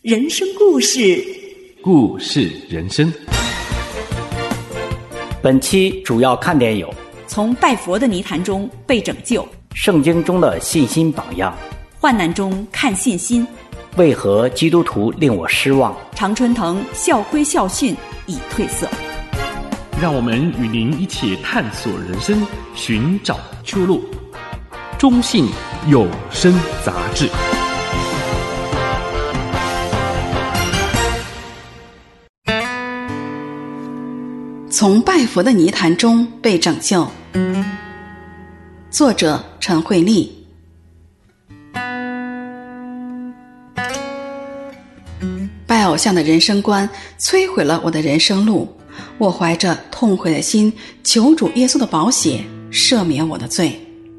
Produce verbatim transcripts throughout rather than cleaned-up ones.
人生故事， 故事人生。 本期主要看点有： 从拜佛的泥潭中被拯救， 圣经中的信心榜样， 患难中看信心， 为何基督徒令我失望， 常春藤校规校训已褪色。 让我们与您一起探索人生，寻找出路。中信有声杂志。 从拜佛的泥潭中被拯救，作者陈慧丽。拜偶像的人生观摧毁了我的人生路，我怀着痛悔的心求主耶稣的宝血赦免我的罪。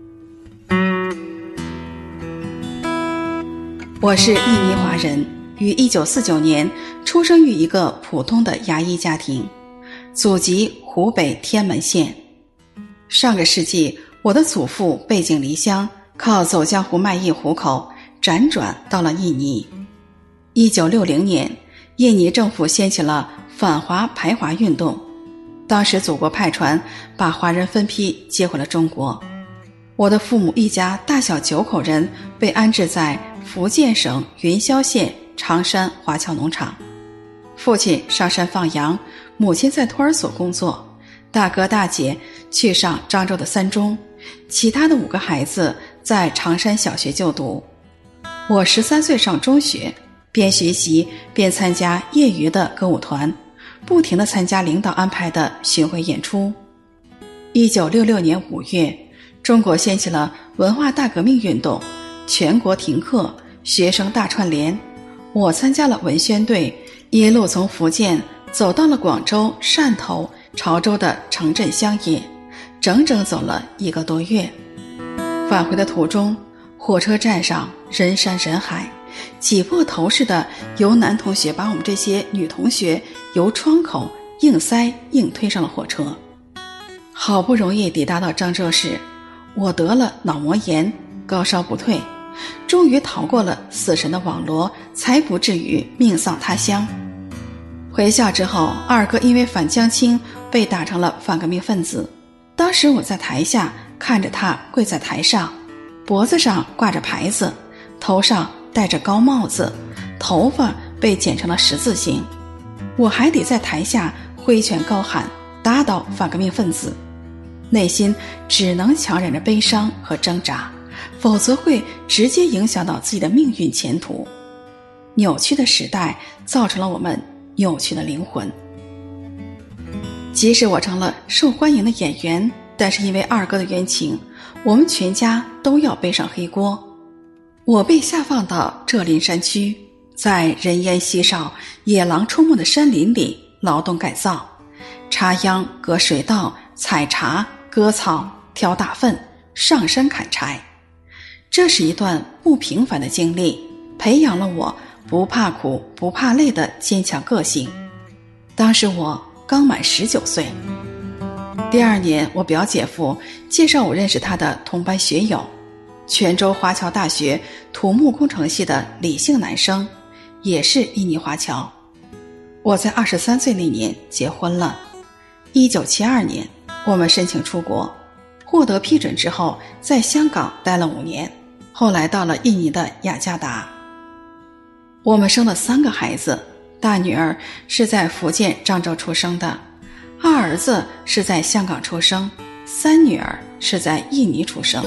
我是印尼华人，于一九四九年出生于一个普通的牙医家庭，祖籍湖北天门县。上个世纪，我的祖父背井离乡，靠走江湖卖艺糊口，辗转到了印尼。一九六零年，印尼政府掀起了反华排华运动，当时祖国派船把华人分批接回了中国。我的父母一家大小九口人被安置在福建省云霄县长山华侨农场。父亲上山放羊，母亲在托儿所工作，大哥大姐去上漳州的三中，其他的五个孩子在长山小学就读。我十三岁上中学，边学习边参加业余的歌舞团，不停地参加领导安排的巡回演出。一九六六年五月，中国掀起了文化大革命运动，全国停课，学生大串联。我参加了文宣队，一路从福建走到了广州、汕头、潮州的城镇乡野，整整走了一个多月。返回的途中，火车站上人山人海，挤破头似的由男同学把我们这些女同学由窗口硬塞硬推上了火车。好不容易抵达到漳州市，我得了脑膜炎，高烧不退，终于逃过了死神的网罗，才不至于命丧他乡。回校之后，二哥因为反江青被打成了反革命分子。当时我在台下看着他跪在台上，脖子上挂着牌子，头上戴着高帽子，头发被剪成了十字形。我还得在台下挥拳高喊打倒反革命分子，内心只能强忍着悲伤和挣扎，否则会直接影响到自己的命运前途。扭曲的时代造成了我们扭曲的灵魂。即使我成了受欢迎的演员，但是因为二哥的冤情，我们全家都要背上黑锅。我被下放到浙林山区，在人烟稀少、野狼出没的山林里劳动改造，插秧、割水稻、采茶、割草、挑大粪、上山砍柴。这是一段不平凡的经历，培养了我不怕苦不怕累的坚强个性。当时我刚满十九岁。第二年，我表姐夫介绍我认识他的同班学友，泉州华侨大学土木工程系的李姓男生，也是印尼华侨。我在二十三岁那年结婚了。一九七二年，我们申请出国，获得批准之后，在香港待了五年，后来到了印尼的雅加达。我们生了三个孩子，大女儿是在福建漳州出生的，二儿子是在香港出生，三女儿是在印尼出生。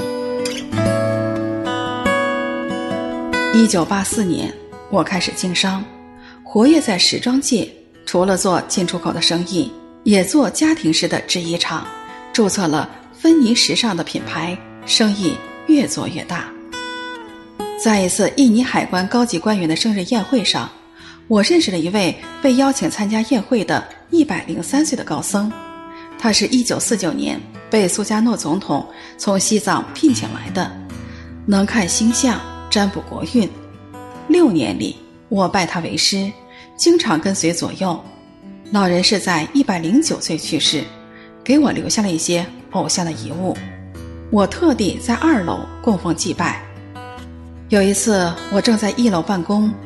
一九八四年，我开始经商，活跃在时装界，除了做进出口的生意，也做家庭式的制衣厂，注册了芬尼时尚的品牌，生意越做越大。在一次印尼海关高级官员的生日宴会上，我认识了一位被邀请参加宴会的一百零三岁的高僧。他是一九四九年被苏加诺总统从西藏聘请来的，能看星象，占卜国运。六年里，我拜他为师，经常跟随左右。老人是在一百零九岁去世，给我留下了一些偶像的遗物，我特地在二楼供奉祭拜。有一次，我正在一楼办公，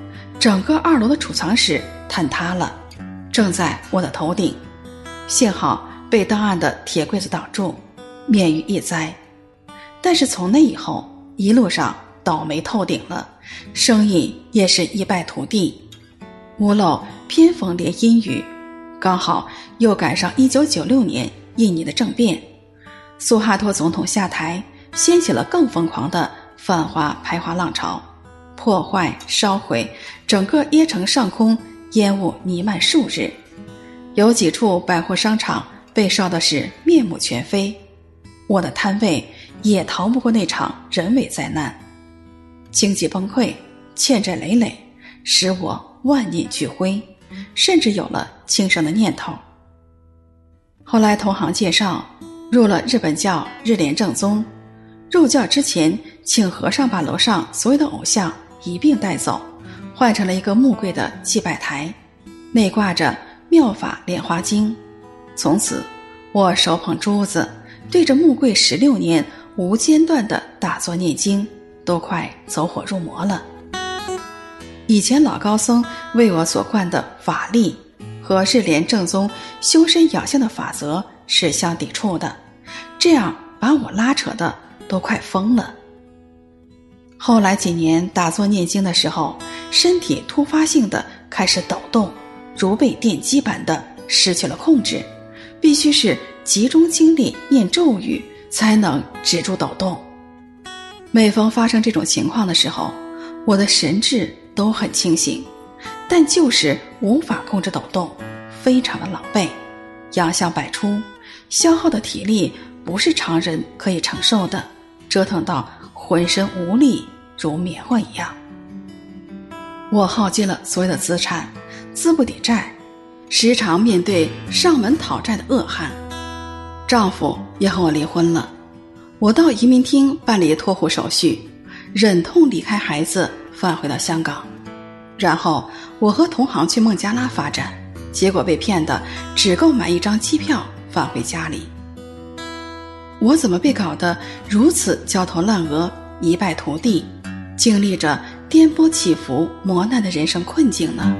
整个二楼的储藏室坍塌了，正在我的头顶，幸好被档案的铁柜子挡住，免于一灾。但是从那以后，一路上倒霉透顶了，生意也是一败涂地。屋漏偏逢连阴雨，刚好又赶上一九九六年印尼的政变，苏哈托总统下台，掀起了更疯狂的反华排华浪潮，破坏烧毁整个耶城上空，烟雾弥漫数日，有几处百货商场被烧的是面目全非，我的摊位也逃不过那场人为灾难。经济崩溃，欠债累累，使我万念俱灰，甚至有了轻生的念头。后来同行介绍，入了日本教日莲正宗，入教之前请和尚把楼上所有的偶像一并带走，换成了一个木柜的祭拜台，内挂着妙法莲花经。从此我手捧珠子，对着木柜十六年无间断的打坐念经，都快走火入魔了。以前老高僧为我所灌的法力和日莲正宗修身养性的法则是相抵触的，这样把我拉扯的都快疯了。后来几年打坐念经的时候，身体突发性的开始抖动，如被电击般的失去了控制，必须是集中精力念咒语才能止住抖动。每逢发生这种情况的时候，我的神志都很清醒，但就是无法控制抖动，非常的狼狈，洋相百出，消耗的体力不是常人可以承受的，折腾到浑身无力，如棉花一样。我耗尽了所有的资产，资不抵债，时常面对上门讨债的恶汉。丈夫也和我离婚了，我到移民厅办理脱户手续，忍痛离开孩子，返回到香港。然后我和同行去孟加拉发展，结果被骗的只够买一张机票返回家里。我怎么被搞得如此焦头烂额，一败涂地，经历着颠簸起伏磨难的人生困境呢？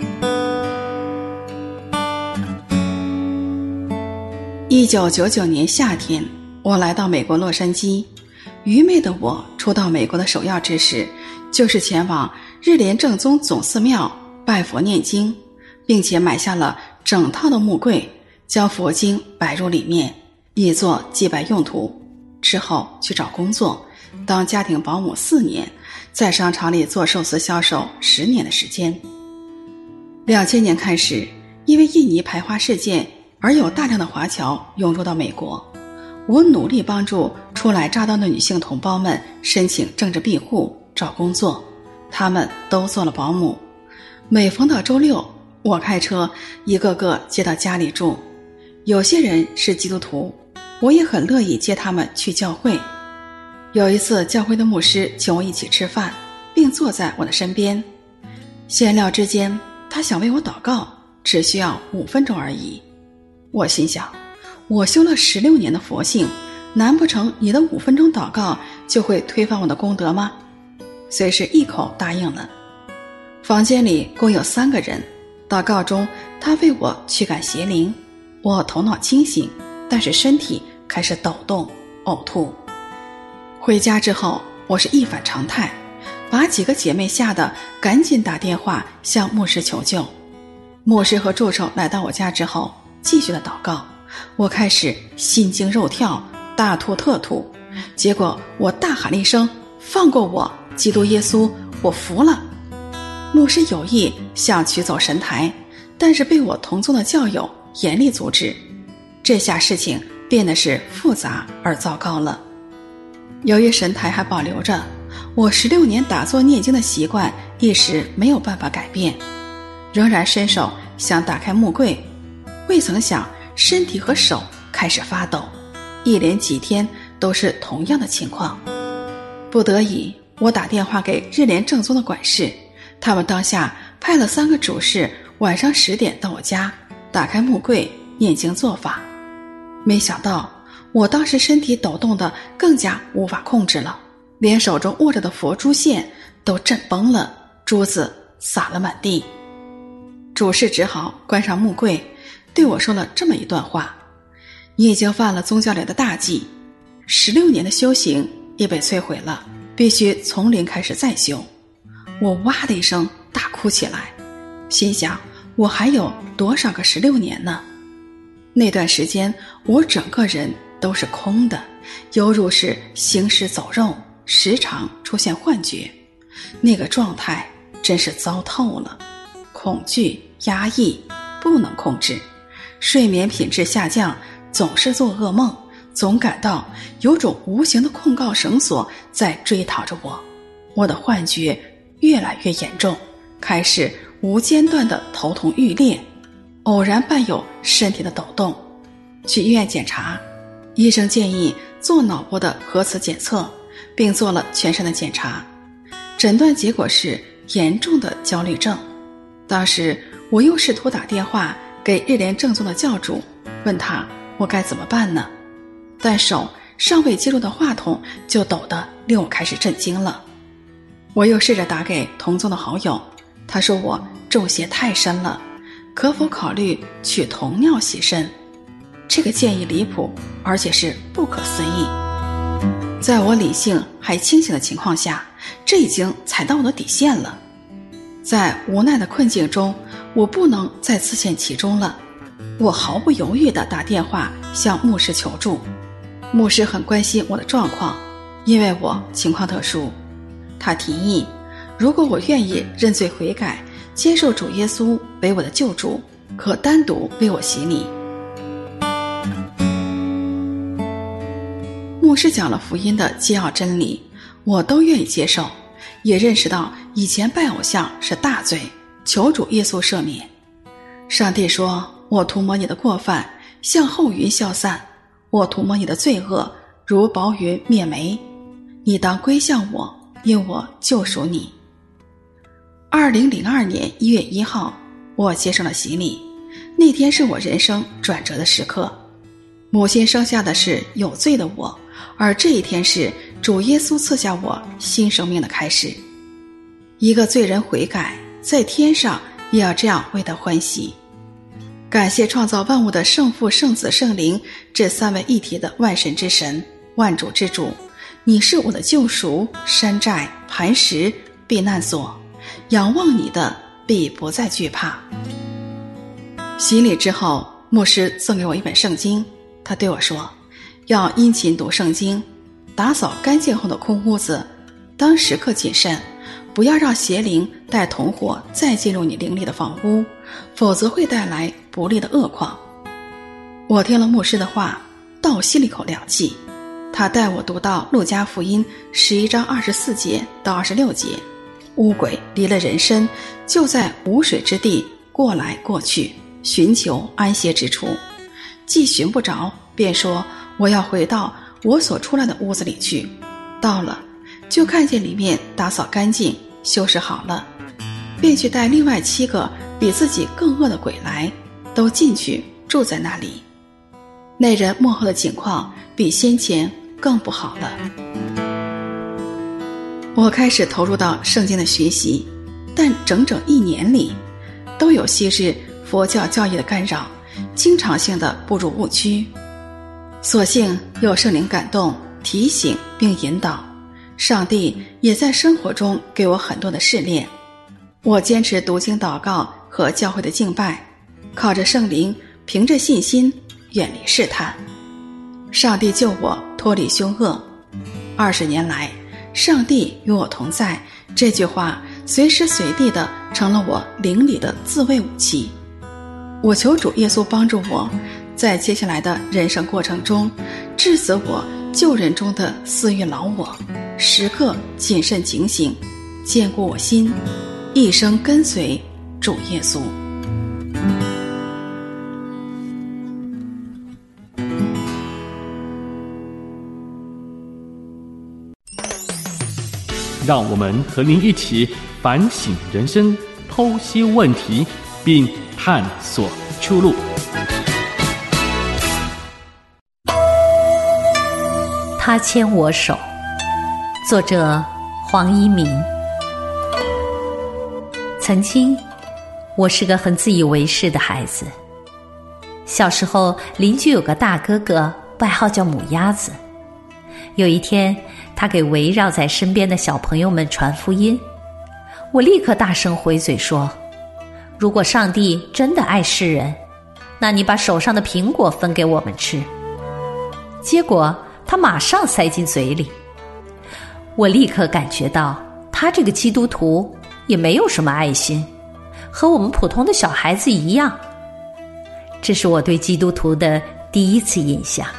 一九九九年夏天，我来到美国洛杉矶。愚昧的我初到美国的首要之事，就是前往日莲正宗总寺庙拜佛念经，并且买下了整套的木柜，将佛经摆入里面，以作祭拜用途。之后去找工作，当家庭保姆四年，在商场里做寿司销售十年的时间。两千年开始，因为印尼排华事件而有大量的华侨涌入到美国，我努力帮助初来乍到的女性同胞们申请政治庇护、找工作，他们都做了保姆。每逢到周六，我开车一个个接到家里住。有些人是基督徒，我也很乐意接他们去教会。有一次教会的牧师请我一起吃饭，并坐在我的身边，闲聊之间他想为我祷告，只需要五分钟而已。我心想，我修了十六年的佛性，难不成你的五分钟祷告就会推翻我的功德吗？虽是一口答应了。房间里共有三个人，祷告中他为我驱赶邪灵，我头脑清醒，但是身体开始抖动呕吐。回家之后，我是一反常态，把几个姐妹吓得赶紧打电话向牧师求救。牧师和助手来到我家之后，继续的祷告，我开始心惊肉跳，大吐特吐。结果我大喊了一声，放过我，基督耶稣，我服了。牧师有意想取走神台，但是被我同宗的教友严厉阻止。这下事情变得是复杂而糟糕了。由于神台还保留着，我十六年打坐念经的习惯一时没有办法改变，仍然伸手想打开木柜，未曾想身体和手开始发抖，一连几天都是同样的情况。不得已，我打电话给日莲正宗的管事，他们当下派了三个主事晚上十点到我家，打开木柜念经做法。没想到我当时身体抖动的更加无法控制了，连手中握着的佛珠线都震崩了，珠子洒了满地。主事只好关上木柜，对我说了这么一段话：你已经犯了宗教里的大忌，十六年的修行也被摧毁了，必须从零开始再修。我哇的一声大哭起来，心想我还有多少个十六年呢？那段时间我整个人都是空的，犹如是行尸走肉，时常出现幻觉。那个状态真是糟透了，恐惧、压抑，不能控制，睡眠品质下降，总是做噩梦，总感到有种无形的控告绳索在追讨着我。我的幻觉越来越严重，开始无间断的头痛欲裂，偶然伴有身体的抖动。去医院检查，医生建议做脑波的核磁检测，并做了全身的检查，诊断结果是严重的焦虑症。当时我又试图打电话给日莲正宗的教主，问他我该怎么办呢？但手尚未接触到话筒，就抖得令我开始震惊了。我又试着打给同宗的好友，他说我中邪太深了，可否考虑取铜尿洗身？这个建议离谱，而且是不可思议。在我理性还清醒的情况下，这已经踩到我的底线了。在无奈的困境中，我不能再自陷其中了。我毫不犹豫地打电话向牧师求助。牧师很关心我的状况，因为我情况特殊。他提议，如果我愿意认罪悔改，接受主耶稣为我的救主，可单独为我洗礼。牧师讲了福音的基要真理，我都愿意接受，也认识到以前拜偶像是大罪，求主耶稣赦免。上帝说，我涂抹你的过犯，像后云消散；我涂抹你的罪恶，如薄云灭没。你当归向我，因我救赎你。二零零二年一月一号，我接受了洗礼。那天是我人生转折的时刻。母亲生下的是有罪的我，而这一天是主耶稣赐下我新生命的开始。一个罪人悔改，在天上也要这样为他欢喜。感谢创造万物的圣父、圣子、圣灵这三位一体的万神之神、万主之主，你是我的救赎、山寨、磐石、避难所，仰望你的必不再惧怕。洗礼之后，牧师赠给我一本圣经，他对我说，要殷勤读圣经，打扫干净后的空屋子，当时刻谨慎，不要让邪灵带同伙再进入你灵里的房屋，否则会带来不利的恶况。我听了牧师的话，倒吸了一口凉气。他带我读到路加福音十一章二十四节到二十六节，污鬼离了人身，就在无水之地过来过去，寻求安歇之处，既寻不着，便说我要回到我所出来的屋子里去。到了，就看见里面打扫干净，修饰好了，便去带另外七个比自己更恶的鬼来，都进去住在那里。那人幕后的景况比先前更不好了。我开始投入到圣经的学习，但整整一年里都有昔日佛教教义的干扰，经常性的步入误区。所幸有圣灵感动、提醒并引导，上帝也在生活中给我很多的试炼。我坚持读经祷告和教会的敬拜，靠着圣灵，凭着信心远离试探。上帝救我脱离凶恶。二十年来，上帝与我同在，这句话随时随地的成了我灵里的自卫武器。我求主耶稣帮助我，在接下来的人生过程中，治死我旧人中的私欲老我，时刻谨慎警醒，坚固我心，一生跟随主耶稣。 让我们和您一起反省人生，剖析问题，并探索出路。 他牵我手，作者黄一鸣。 曾经，我是个很自以为是的孩子。小时候，邻居有个大哥哥，外号叫母鸭子。有一天，他给围绕在身边的小朋友们传福音，我立刻大声回嘴说：如果上帝真的爱世人，那你把手上的苹果分给我们吃。结果他马上塞进嘴里。我立刻感觉到他这个基督徒也没有什么爱心，和我们普通的小孩子一样。这是我对基督徒的第一次印象。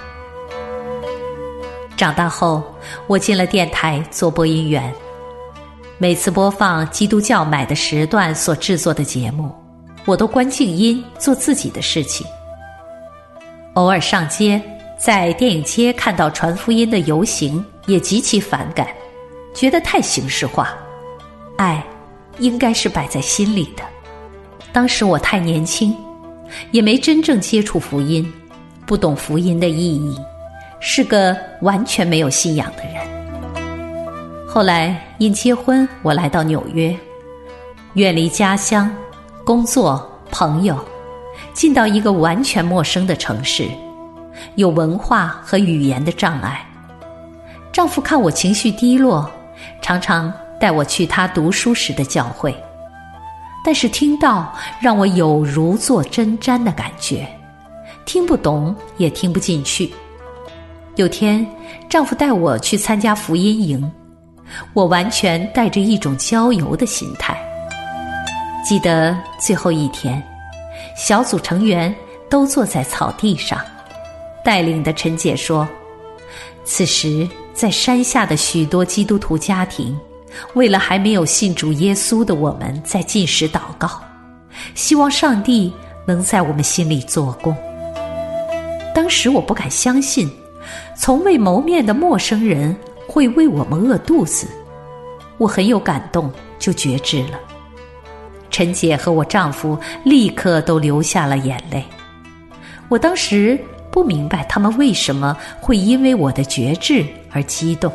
长大后，我进了电台做播音员，每次播放基督教买的时段所制作的节目，我都关静音做自己的事情。偶尔上街，在电影街看到传福音的游行，也极其反感，觉得太形式化。爱应该是摆在心里的。当时我太年轻，也没真正接触福音，不懂福音的意义，是个完全没有信仰的人。后来因结婚，我来到纽约，远离家乡、工作、朋友，进到一个完全陌生的城市，有文化和语言的障碍。丈夫看我情绪低落，常常带我去他读书时的教会，但是听到让我有如坐针毡的感觉，听不懂也听不进去。有天，丈夫带我去参加福音营，我完全带着一种郊游的心态。记得最后一天，小组成员都坐在草地上，带领的陈姐说，此时在山下的许多基督徒家庭，为了还没有信主耶稣的我们在禁食祷告，希望上帝能在我们心里做工。当时我不敢相信，从未谋面的陌生人会为我们饿肚子。我很有感动，就决志了。陈姐和我丈夫立刻都流下了眼泪。我当时不明白他们为什么会因为我的决志而激动。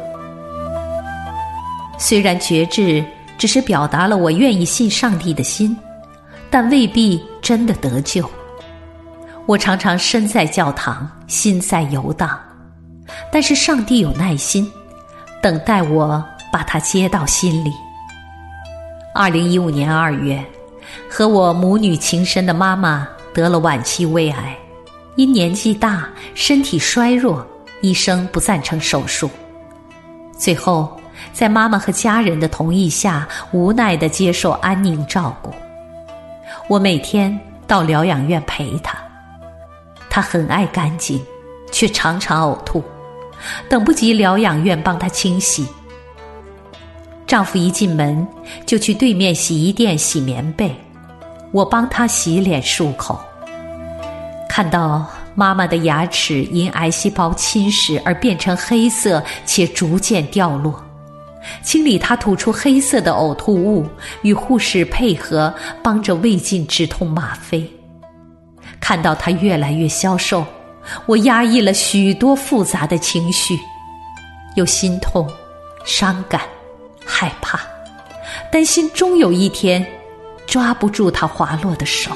虽然决志只是表达了我愿意信上帝的心，但未必真的得救。我常常身在教堂，心在游荡，但是上帝有耐心，等待我把它接到心里。二零一五年二月，和我母女情深的妈妈得了晚期胃癌，因年纪大，身体衰弱，医生不赞成手术。最后，在妈妈和家人的同意下，无奈地接受安宁照顾。我每天到疗养院陪她，她很爱干净，却常常呕吐，等不及疗养院帮她清洗。丈夫一进门就去对面洗衣店洗棉被，我帮她洗脸漱口。看到妈妈的牙齿因癌细胞侵蚀而变成黑色且逐渐掉落，清理她吐出黑色的呕吐物，与护士配合帮着胃镜止痛吗啡。看到她越来越消瘦，我压抑了许多复杂的情绪，有心痛、伤感、害怕，担心终有一天抓不住她滑落的手。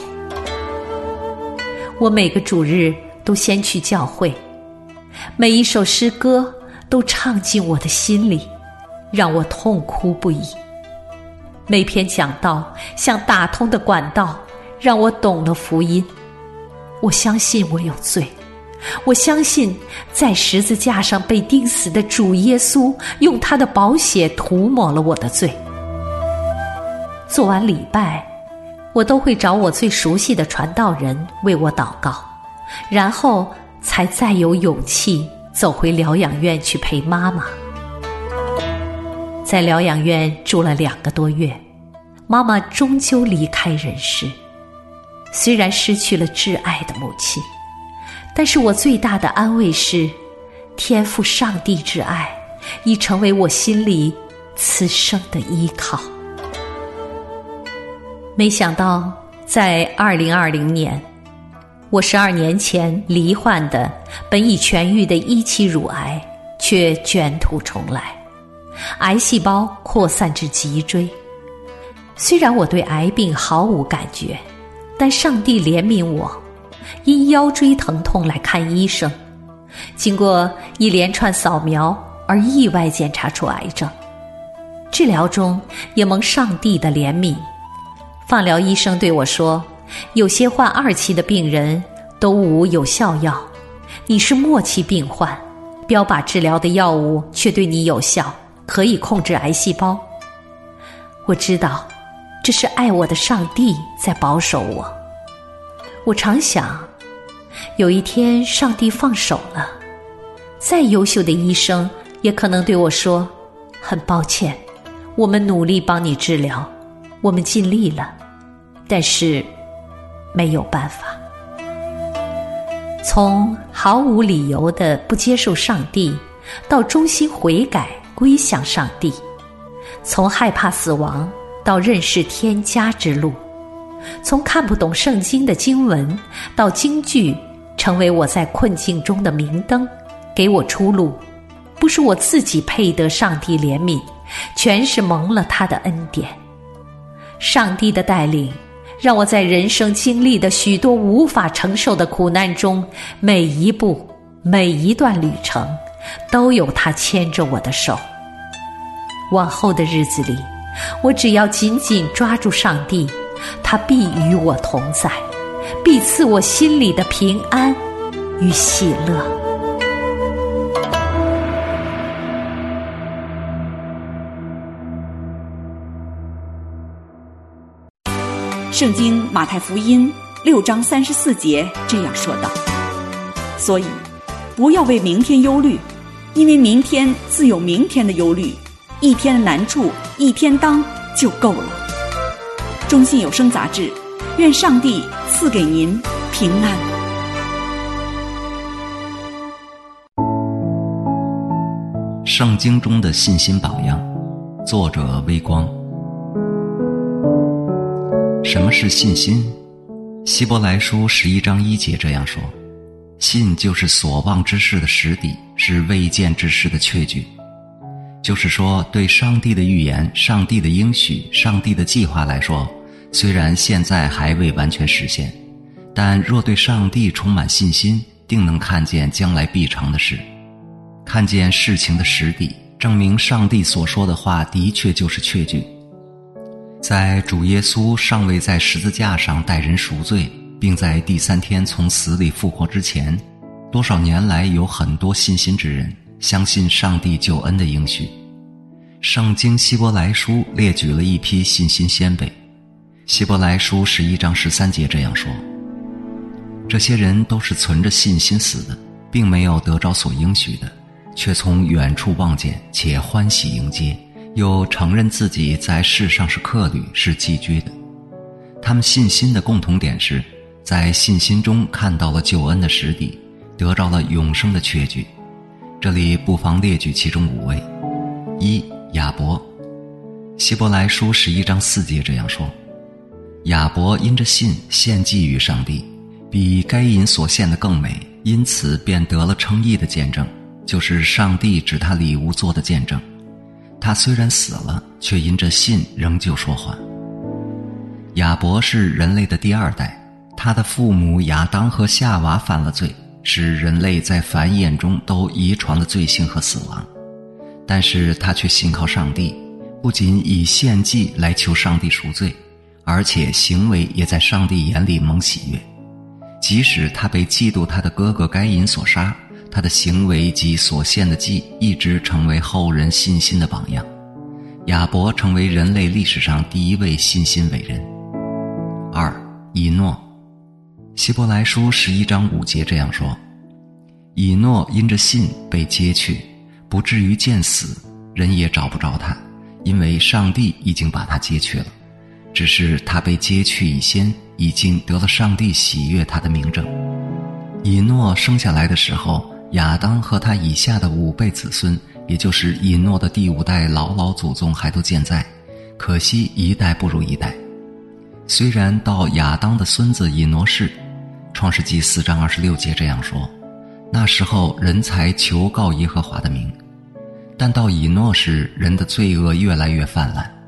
我每个主日都先去教会，每一首诗歌都唱进我的心里，让我痛哭不已。每篇讲道像打通的管道，让我懂了福音。我相信我有罪，我相信在十字架上被钉死的主耶稣用他的宝血涂抹了我的罪。做完礼拜，我都会找我最熟悉的传道人为我祷告，然后才再有勇气走回疗养院去陪妈妈。在疗养院住了两个多月，妈妈终究离开人世。虽然失去了挚爱的母亲，但是我最大的安慰是，天父上帝之爱已成为我心里此生的依靠。没想到在二零二零年，我十二年前罹患的本已痊愈的一期乳癌却卷土重来，癌细胞扩散至脊椎。 虽然我对癌病毫无感觉，但上帝怜悯我，因腰椎疼痛来看医生，经过一连串扫描而意外检查出癌症。治疗中也蒙上帝的怜悯，放疗医生对我说，有些患二期的病人都无有效药，你是末期病患，标靶治疗的药物却对你有效，可以控制癌细胞。我知道这是爱我的上帝在保守我。我常想，有一天上帝放手了，再优秀的医生也可能对我说，很抱歉，我们努力帮你治疗，我们尽力了，但是没有办法。从毫无理由的不接受上帝，到衷心悔改归向上帝，从害怕死亡到认识天家之路，从看不懂圣经的经文到经句成为我在困境中的明灯，给我出路。不是我自己配得上帝怜悯，全是蒙了他的恩典。上帝的带领让我在人生经历的许多无法承受的苦难中，每一步每一段旅程都有他牵着我的手。往后的日子里，我只要紧紧抓住上帝，他必与我同在，必赐我心里的平安与喜乐。 圣经马太福音六章三十四节这样说道：所以不要为明天忧虑，因为明天自有明天的忧虑，一天的难处一天当就够了。中信有声杂志，愿上帝赐给您平安。 圣经中的信心榜样，作者微光。什么是信心？希伯来书十一章一节这样说：信就是所望之事的实底，是未见之事的确据。就是说，对上帝的预言、上帝的应许、上帝的计划来说，虽然现在还未完全实现，但若对上帝充满信心，定能看见将来必成的事，看见事情的实底，证明上帝所说的话的确就是确据。在主耶稣尚未在十字架上代人赎罪，并在第三天从死里复活之前，多少年来有很多信心之人相信上帝救恩的应许。圣经希伯来书列举了一批信心先辈。希伯来书十一章十三节这样说：这些人都是存着信心死的，并没有得着所应许的，却从远处望见，且欢喜迎接，又承认自己在世上是客旅，是寄居的。他们信心的共同点是，在信心中看到了救恩的实底，得着了永生的确据。这里不妨列举其中五位。一、亚伯。希伯来书十一章四节这样说：亚伯因着信献祭于上帝，比该隐所献的更美，因此便得了称义的见证，就是上帝指他礼物做的见证。他虽然死了，却因着信仍旧说话。亚伯是人类的第二代，他的父母亚当和夏娃犯了罪，使人类在繁衍中都遗传了罪性和死亡。但是他却信靠上帝，不仅以献祭来求上帝赎罪，而且行为也在上帝眼里蒙喜悦。即使他被嫉妒他的哥哥该隐所杀，他的行为及所献的祭一直成为后人信心的榜样。亚伯成为人类历史上第一位信心伟人。二、以诺。希伯来书十一章五节这样说：以诺因着信被接去，不至于见死，人也找不着他，因为上帝已经把他接去了。只是他被接去以先，已经得了上帝喜悦他的明证。以诺生下来的时候，亚当和他以下的五辈子孙，也就是以诺的第五代老老祖宗还都健在，可惜一代不如一代。虽然到亚当的孙子以诺氏，创世纪四章二十六节这样说：那时候人才求告耶和华的名。但到以诺时，人的罪恶越来越泛滥，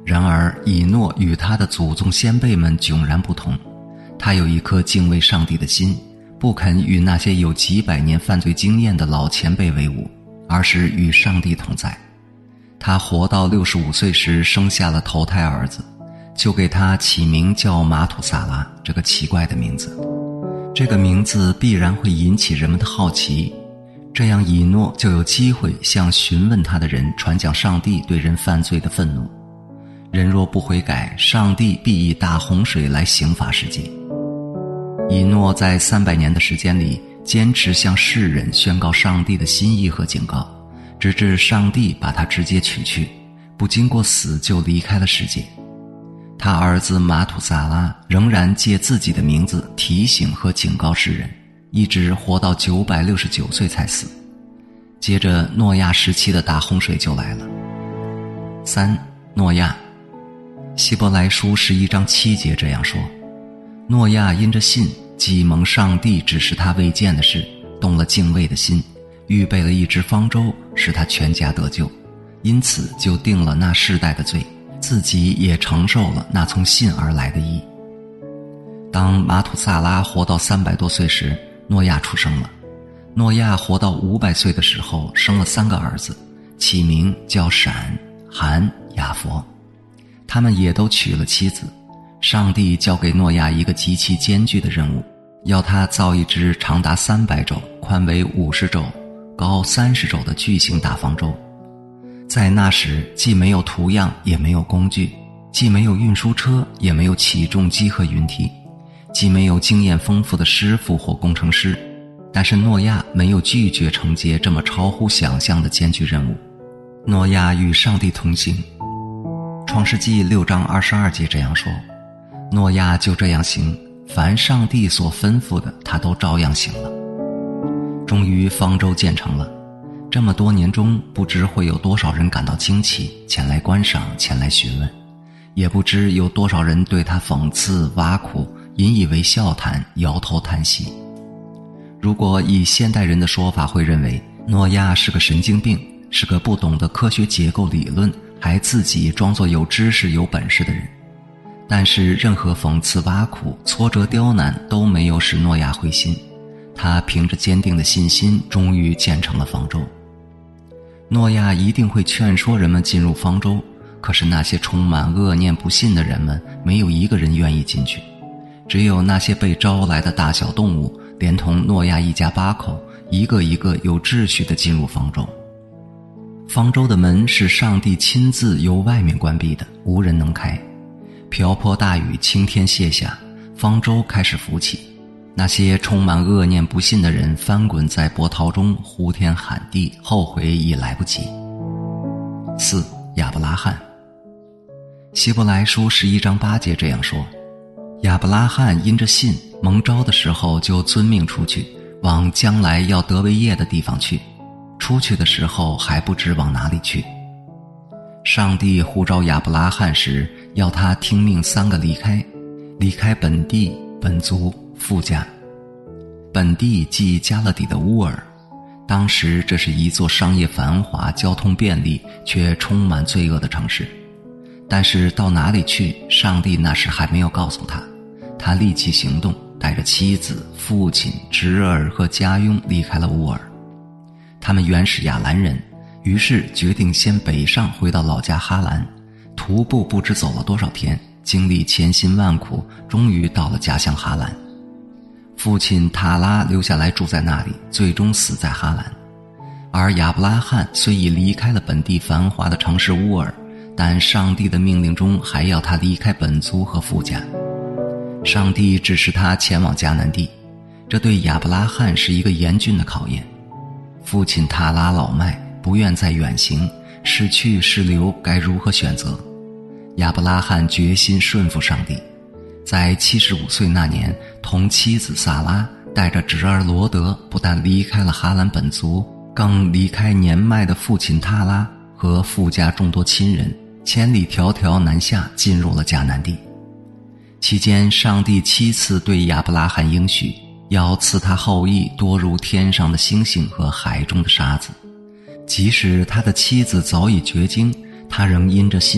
然而以诺与他的祖宗先辈们迥然不同，他有一颗敬畏上帝的心，不肯与那些有几百年犯罪经验的老前辈为伍，而是与上帝同在。他活到六十五岁时生下了头胎儿子，就给他起名叫马土萨拉，这个奇怪的名字。这个名字必然会引起人们的好奇，这样以诺就有机会向询问他的人传讲上帝对人犯罪的愤怒。人若不悔改，上帝必以大洪水来刑罚世界。以诺在三百年的时间里，坚持向世人宣告上帝的心意和警告，直至上帝把他直接取去，不经过死就离开了世界。他儿子马土萨拉仍然借自己的名字提醒和警告世人，一直活到九百六十九岁才死。接着诺亚时期的大洪水就来了。三、诺亚。希伯来书十一章七节这样说：诺亚因着信，既蒙上帝指示他未见的事，动了敬畏的心，预备了一只方舟，使他全家得救，因此就定了那世代的罪，自己也承受了那从信而来的义。当马土萨拉活到三百多岁时，诺亚出生了。诺亚活到五百岁的时候，生了三个儿子，起名叫闪、含、雅佛。他们也都娶了妻子。上帝交给诺亚一个极其艰巨的任务，要他造一只长达三百肘、宽为五十肘、高三十肘的巨型大方舟。在那时，既没有图样，也没有工具，既没有运输车，也没有起重机和云梯，既没有经验丰富的师傅或工程师，但是诺亚没有拒绝承接这么超乎想象的艰巨任务。诺亚与上帝同行。创世纪六章二十二节这样说：诺亚就这样行，凡上帝所吩咐的，他都照样行了。终于方舟建成了。这么多年中，不知会有多少人感到惊奇，前来观赏，前来询问，也不知有多少人对他讽刺、挖苦，引以为笑谈，摇头叹息。如果以现代人的说法，会认为诺亚是个神经病，是个不懂得科学结构理论，还自己装作有知识有本事的人。但是任何讽刺挖苦、挫折刁难都没有使诺亚灰心，他凭着坚定的信心，终于建成了方舟。诺亚一定会劝说人们进入方舟，可是那些充满恶念不信的人们，没有一个人愿意进去。只有那些被招来的大小动物，连同诺亚一家八口，一个一个有秩序地进入方舟。方舟的门是上帝亲自由外面关闭的，无人能开。瓢泼大雨倾天泻下，方舟开始浮起。那些充满恶念不信的人翻滚在波涛中，呼天喊地，后悔已来不及。四、亚伯拉罕。希伯来书十一章八节这样说：亚伯拉罕因着信，蒙召的时候就遵命出去，往将来要得为业的地方去。出去的时候还不知往哪里去。上帝呼召亚伯拉罕时，要他听命三个离开：离开本地、本族、父家。本地即加勒底的乌尔，当时这是一座商业繁华、交通便利却充满罪恶的城市。但是到哪里去，上帝那时还没有告诉他。他立即行动，带着妻子、父亲、侄儿和家佣离开了乌尔。他们原是亚兰人，于是决定先北上回到老家哈兰，徒步不知走了多少天，经历千辛万苦，终于到了家乡哈兰。父亲塔拉留下来住在那里，最终死在哈兰。而亚伯拉罕虽已离开了本地繁华的城市乌尔，但上帝的命令中还要他离开本族和父家。上帝指示他前往迦南地，这对亚伯拉罕是一个严峻的考验。父亲塔拉老迈，不愿再远行，是去是留该如何选择？亚伯拉罕决心顺服上帝，在七十五岁那年，同妻子萨拉带着侄儿罗德，不但离开了哈兰本族，更离开年迈的父亲塔拉和父家众多亲人，千里迢迢南下，进入了迦南地。期间，上帝七次对亚伯拉罕应许，要赐他后裔多如天上的星星和海中的沙子。即使他的妻子早已绝经，他仍因着信，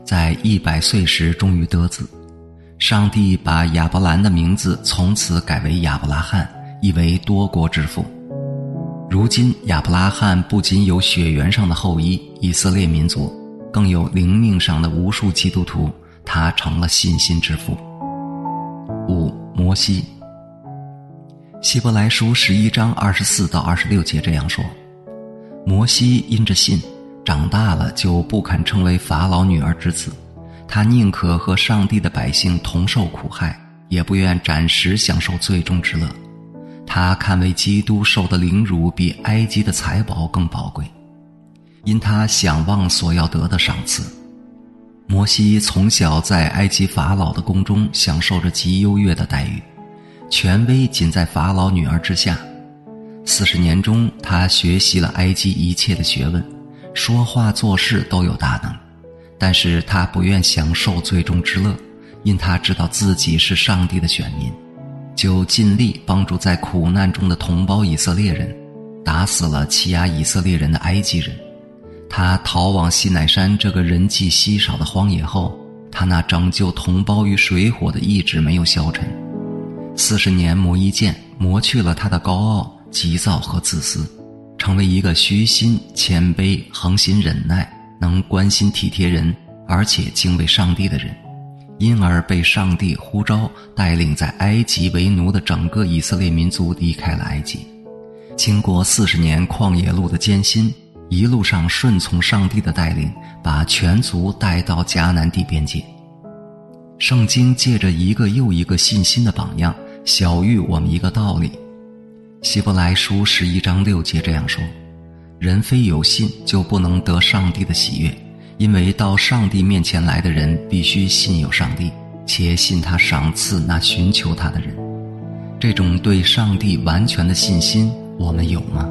在一百岁时终于得子。上帝把亚伯兰的名字从此改为亚伯拉罕，意为多国之父。如今亚伯拉罕不仅有血缘上的后裔以色列民族，更有灵命上的无数基督徒，他成了信心之父。五、摩西。希伯来书十一章二十四到二十六节这样说：摩西因着信，长大了就不肯称为法老女儿之子，他宁可和上帝的百姓同受苦害，也不愿暂时享受最终之乐。他看为基督受的凌辱比埃及的财宝更宝贵，因他想望所要得的赏赐。摩西从小在埃及法老的宫中享受着极优越的待遇，权威仅在法老女儿之下。四十年中，他学习了埃及一切的学问，说话做事都有大能。但是他不愿享受最终之乐，因他知道自己是上帝的选民，就尽力帮助在苦难中的同胞以色列人，打死了欺压以色列人的埃及人。他逃往西乃山这个人迹稀少的荒野后，他那拯救同胞于水火的意志没有消沉。四十年磨一剑，磨去了他的高傲、急躁和自私，成为一个虚心、谦卑、恒心忍耐，能关心体贴人，而且敬畏上帝的人，因而被上帝呼召带领在埃及为奴的整个以色列民族离开了埃及。经过四十年旷野路的艰辛，一路上顺从上帝的带领，把全族带到迦南地边界。圣经借着一个又一个信心的榜样，晓谕我们一个道理。希伯来书十一章六节这样说：人非有信就不能得上帝的喜悦，因为到上帝面前来的人必须信有上帝，且信他赏赐那寻求他的人。这种对上帝完全的信心，我们有吗？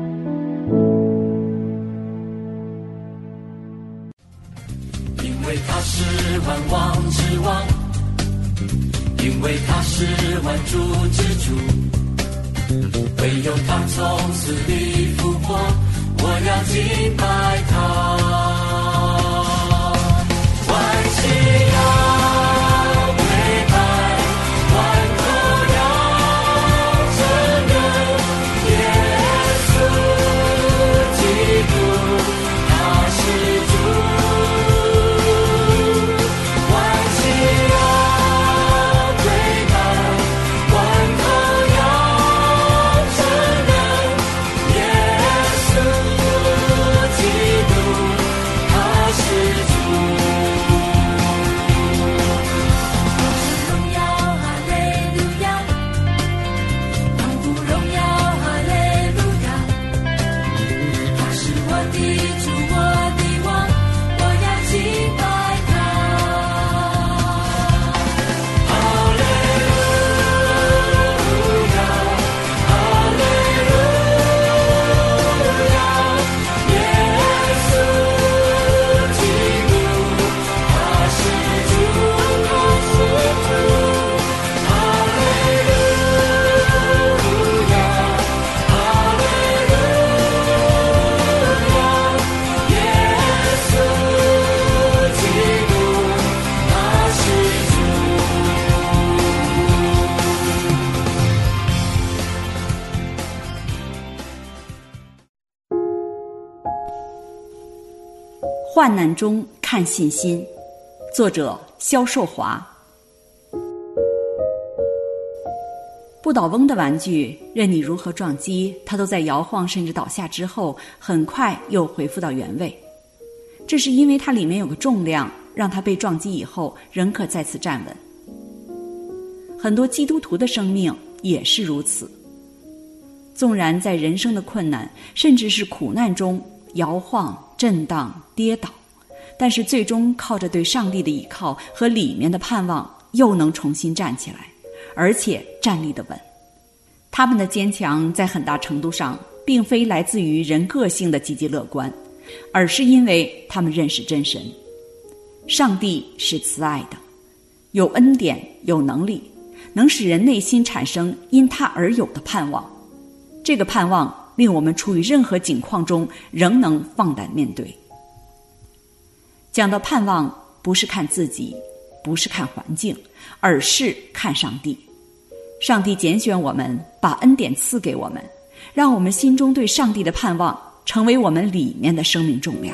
因为他是万王之王，因为他是万主之主，唯有他从死里复活，我要敬拜他。万心要跪拜，万口要承认，耶稣基督他是主。万心要跪拜，万口要承认，耶稣基督他是主。荣耀哈利路亚，万福荣耀哈利路亚，他是我的主，我的王，我要敬拜他。哈利路亚，哈利路亚，耶稣基督他是主，他是主。哈利路亚，哈利路亚，耶稣基督他是主。 患难中看信心，作者肖寿华。不倒翁的玩具，任你如何撞击，它都在摇晃甚至倒下之后，很快又恢复到原位。这是因为它里面有个重量，让它被撞击以后仍可再次站稳。很多基督徒的生命也是如此，纵然在人生的困难甚至是苦难中摇晃、震荡、跌倒，但是最终靠着对上帝的依靠和里面的盼望，又能重新站起来，而且站立得稳。他们的坚强在很大程度上并非来自于人个性的积极乐观，而是因为他们认识真神。上帝是慈爱的，有恩典，有能力，能使人内心产生因他而有的盼望。这个盼望令我们处于任何境况中仍能放胆面对。讲到盼望， 不是看自己，不是看环境，而是看上帝。上帝拣选我们，把恩典赐给我们，让我们心中对上帝的盼望成为我们里面的生命重量。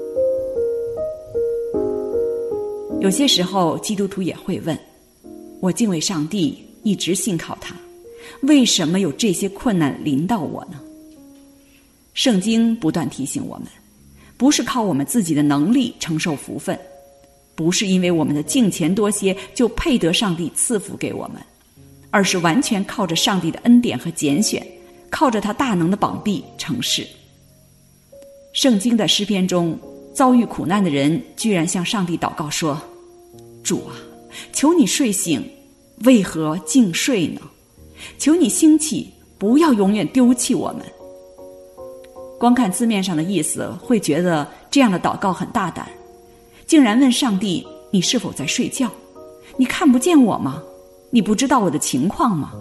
有些时候基督徒也会问，我敬畏上帝，一直信靠他，为什么有这些困难临到我呢？圣经不断提醒我们，不是靠我们自己的能力承受福分，不是因为我们的敬虔多些就配得上帝赐福给我们，而是完全靠着上帝的恩典和拣选，靠着他大能的膀臂成事。圣经的诗篇中，遭遇苦难的人居然向上帝祷告说，主啊，求你睡醒，为何竟睡呢？求你兴起，不要永远丢弃我们。光看字面上的意思，会觉得这样的祷告很大胆，竟然问上帝，你是否在睡觉？你看不见我吗？你不知道我的情况吗？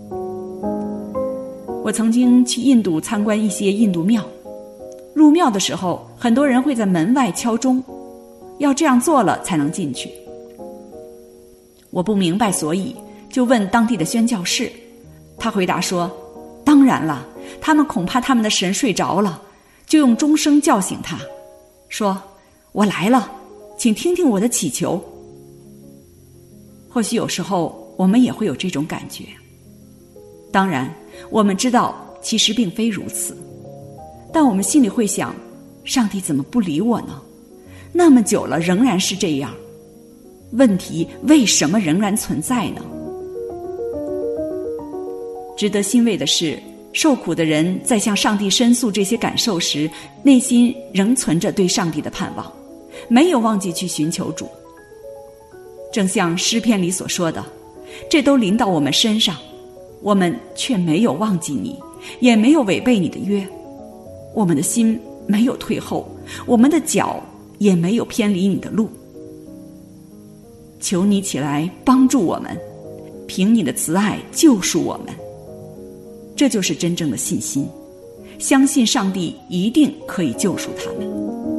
我曾经去印度参观一些印度庙，入庙的时候，很多人会在门外敲钟，要这样做了才能进去。我不明白所以，就问当地的宣教士，他回答说，当然了，他们恐怕他们的神睡着了，就用钟声叫醒他，说，我来了，请听听我的祈求。或许有时候我们也会有这种感觉，当然我们知道其实并非如此，但我们心里会想，上帝怎么不理我呢？那么久了仍然是这样，问题为什么仍然存在呢？值得欣慰的是，受苦的人在向上帝申诉这些感受时，内心仍存着对上帝的盼望，没有忘记去寻求主。正像诗篇里所说的，这都临到我们身上，我们却没有忘记你，也没有违背你的约。我们的心没有退后，我们的脚也没有偏离你的路。求你起来帮助我们，凭你的慈爱救赎我们。这就是真正的信心，相信上帝一定可以救赎他们。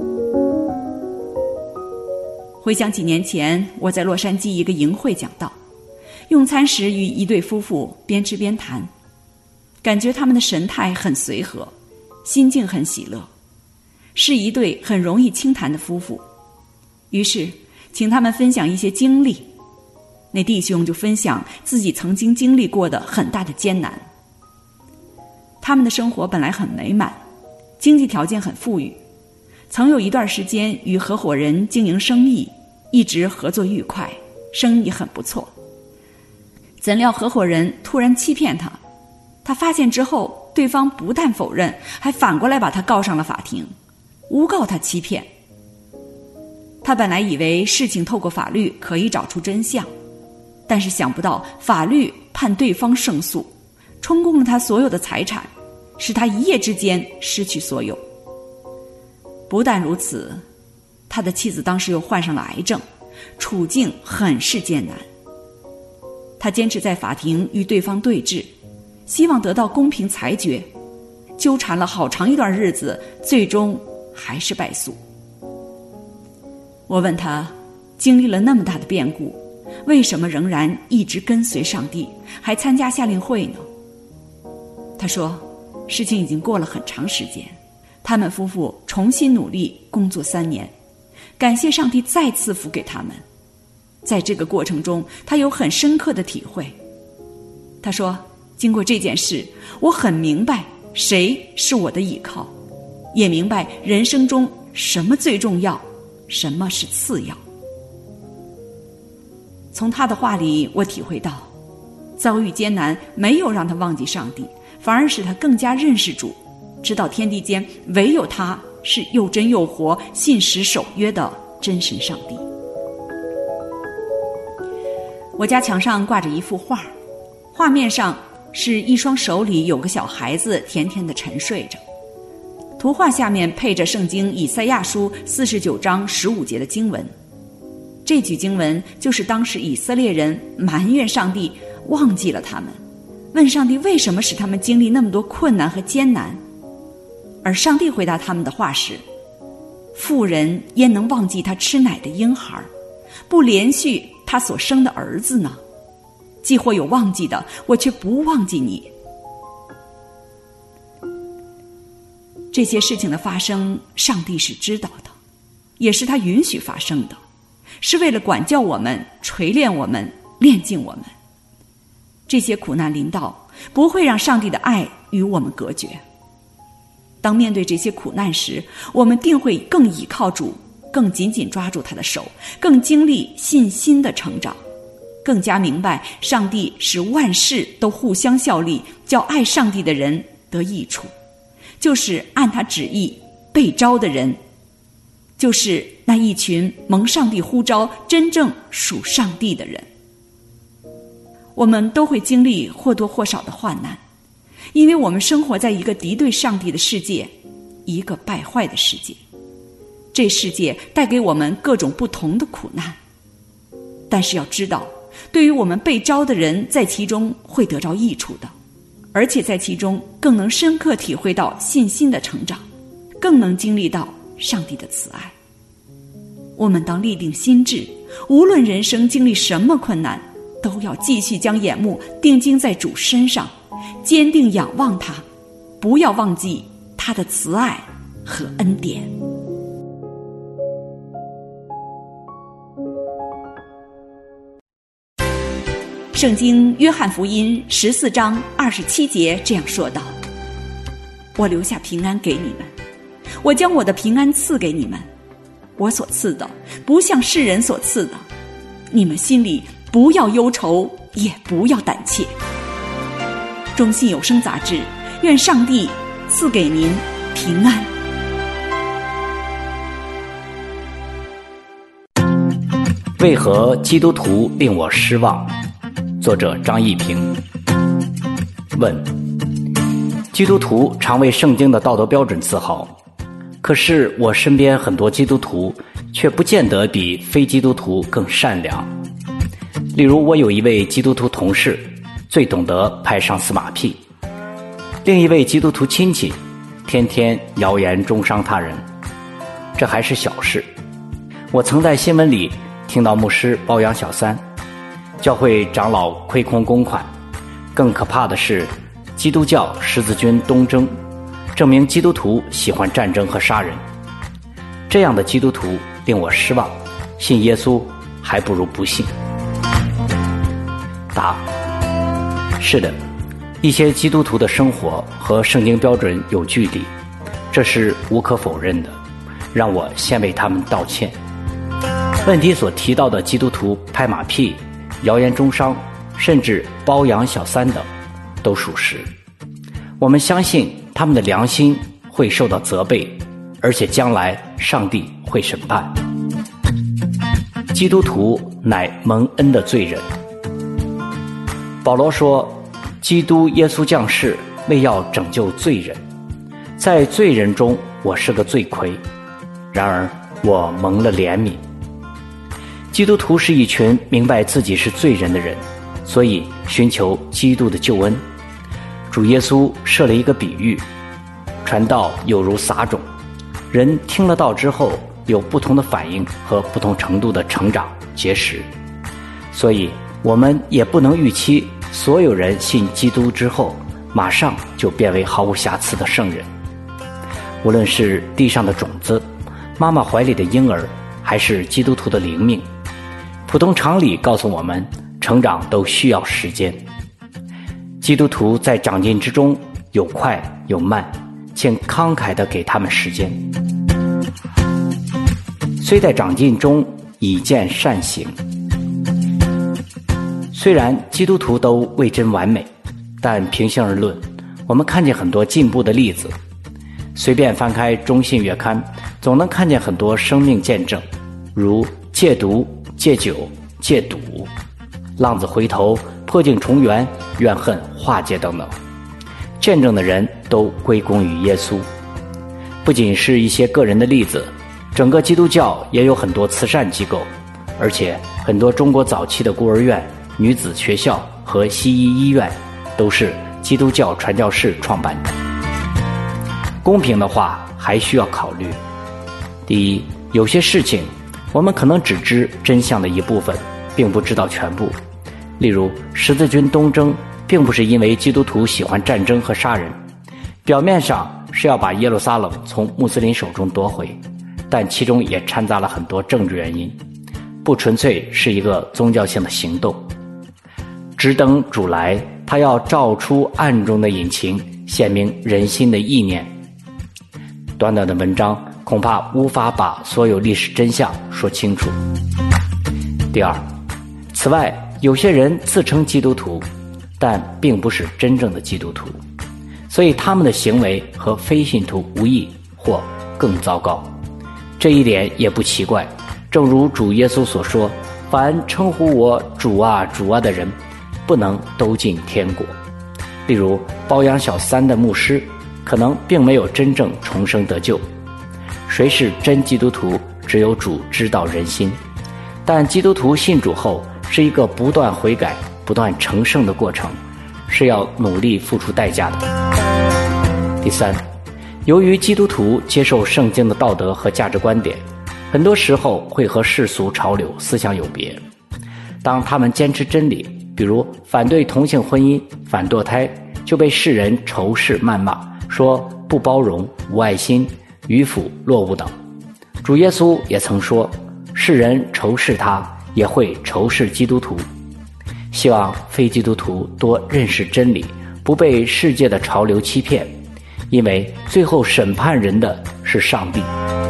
回想几年前，我在洛杉矶一个营会讲道，用餐时与一对夫妇边吃边谈，感觉他们的神态很随和，心境很喜乐，是一对很容易倾谈的夫妇。于是请他们分享一些经历，那弟兄就分享自己曾经经历过的很大的艰难。他们的生活本来很美满，经济条件很富裕，曾有一段时间与合伙人经营生意，一直合作愉快，生意很不错。怎料合伙人突然欺骗他，他发现之后，对方不但否认，还反过来把他告上了法庭，诬告他欺骗。他本来以为事情透过法律可以找出真相，但是想不到法律判对方胜诉，充公了他所有的财产，使他一夜之间失去所有。不但如此，他的妻子当时又患上了癌症，处境很是艰难。他坚持在法庭与对方对峙，希望得到公平裁决，纠缠了好长一段日子，最终还是败诉。我问他，经历了那么大的变故，为什么仍然一直跟随上帝，还参加夏令会呢？他说，事情已经过了很长时间，他们夫妇重新努力工作三年，感谢上帝再次福给他们。在这个过程中，他有很深刻的体会。他说，经过这件事，我很明白谁是我的依靠，也明白人生中什么最重要，什么是次要。从他的话里，我体会到，遭遇艰难没有让他忘记上帝，反而使他更加认识主，知道天地间唯有他是又真又活、信实守约的真神上帝。我家墙上挂着一幅画，画面上是一双手里有个小孩子甜甜地沉睡着，图画下面配着圣经以赛亚书四十九章十五节的经文。这句经文就是当时以色列人埋怨上帝忘记了他们，问上帝为什么使他们经历那么多困难和艰难，而上帝回答他们的话是，妇人焉能忘记她吃奶的婴孩， 不连续他所生的儿子呢？既或有忘记的，我却不忘记你。这些事情的发生，上帝是知道的，也是他允许发生的，是为了管教我们、锤炼我们、炼净我们。这些苦难临到，不会让上帝的爱与我们隔绝。当面对这些苦难时，我们定会更倚靠主，更紧紧抓住他的手，更经历信心的成长，更加明白上帝使万事都互相效力，叫爱上帝的人得益处，就是按他旨意被召的人，就是那一群蒙上帝呼召真正属上帝的人。我们都会经历或多或少的患难，因为我们生活在一个敌对上帝的世界，一个败坏的世界。这世界带给我们各种不同的苦难，但是要知道，对于我们被召的人，在其中会得着益处的，而且在其中更能深刻体会到信心的成长，更能经历到上帝的慈爱。我们当立定心志，无论人生经历什么困难，都要继续将眼目定睛在主身上，坚定仰望他，不要忘记他的慈爱和恩典。圣经约翰福音十四章二十七节这样说道：我留下平安给你们，我将我的平安赐给你们，我所赐的不像世人所赐的，你们心里不要忧愁，也不要胆怯。中信有声杂志，愿上帝赐给您平安。 为何基督徒令我失望？作者张一平。问：基督徒常为圣经的道德标准自豪，可是我身边很多基督徒却不见得比非基督徒更善良。例如，我有一位基督徒同事，最懂得拍上司马屁；另一位基督徒亲戚，天天谣言中伤他人。这还是小事。我曾在新闻里听到牧师包养小三，教会长老亏空公款，更可怕的是基督教十字军东征，证明基督徒喜欢战争和杀人。这样的基督徒令我失望，信耶稣还不如不信。答：是的，一些基督徒的生活和圣经标准有距离，这是无可否认的，让我先为他们道歉。问题所提到的基督徒拍马屁、谣言中伤，甚至包养小三等，都属实。我们相信他们的良心会受到责备，而且将来上帝会审判。基督徒乃蒙恩的罪人。保罗说，基督耶稣降世为要拯救罪人，在罪人中我是个罪魁，然而我蒙了怜悯。基督徒是一群明白自己是罪人的人，所以寻求基督的救恩。主耶稣设了一个比喻，传道有如撒种，人听了道之后有不同的反应和不同程度的成长结实，所以我们也不能预期所有人信基督之后马上就变为毫无瑕疵的圣人。无论是地上的种子，妈妈怀里的婴儿，还是基督徒的灵命，普通常理告诉我们，成长都需要时间。基督徒在长进之中有快有慢，请慷慨地给他们时间。虽在长进中以见善行。虽然基督徒都未真完美，但平心而论，我们看见很多进步的例子。随便翻开中信月刊，总能看见很多生命见证，如戒毒、戒酒、戒赌、浪子回头、破镜重圆、怨恨化解等等。见证的人都归功于耶稣。不仅是一些个人的例子，整个基督教也有很多慈善机构，而且很多中国早期的孤儿院、女子学校和西医医院都是基督教传教士创办的。公平的话还需要考虑。第一，有些事情我们可能只知真相的一部分，并不知道全部。例如，十字军东征并不是因为基督徒喜欢战争和杀人，表面上是要把耶路撒冷从穆斯林手中夺回，但其中也掺杂了很多政治原因，不纯粹是一个宗教性的行动。只等主来，他要照出暗中的隐情，显明人心的意念。短短的文章恐怕无法把所有历史真相说清楚。第二，此外，有些人自称基督徒，但并不是真正的基督徒，所以他们的行为和非信徒无异，或更糟糕。这一点也不奇怪，正如主耶稣所说，凡称呼我主啊主啊的人，不能都进天国。例如，包养小三的牧师可能并没有真正重生得救。谁是真基督徒，只有主知道人心。但基督徒信主后是一个不断悔改、不断成圣的过程，是要努力付出代价的。第三，由于基督徒接受圣经的道德和价值观点，很多时候会和世俗潮流思想有别。当他们坚持真理，比如反对同性婚姻、反堕胎，就被世人仇视谩骂，说不包容、无爱心、迂腐、落伍等。主耶稣也曾说，世人仇视他，也会仇视基督徒。希望非基督徒多认识真理，不被世界的潮流欺骗，因为最后审判人的是上帝。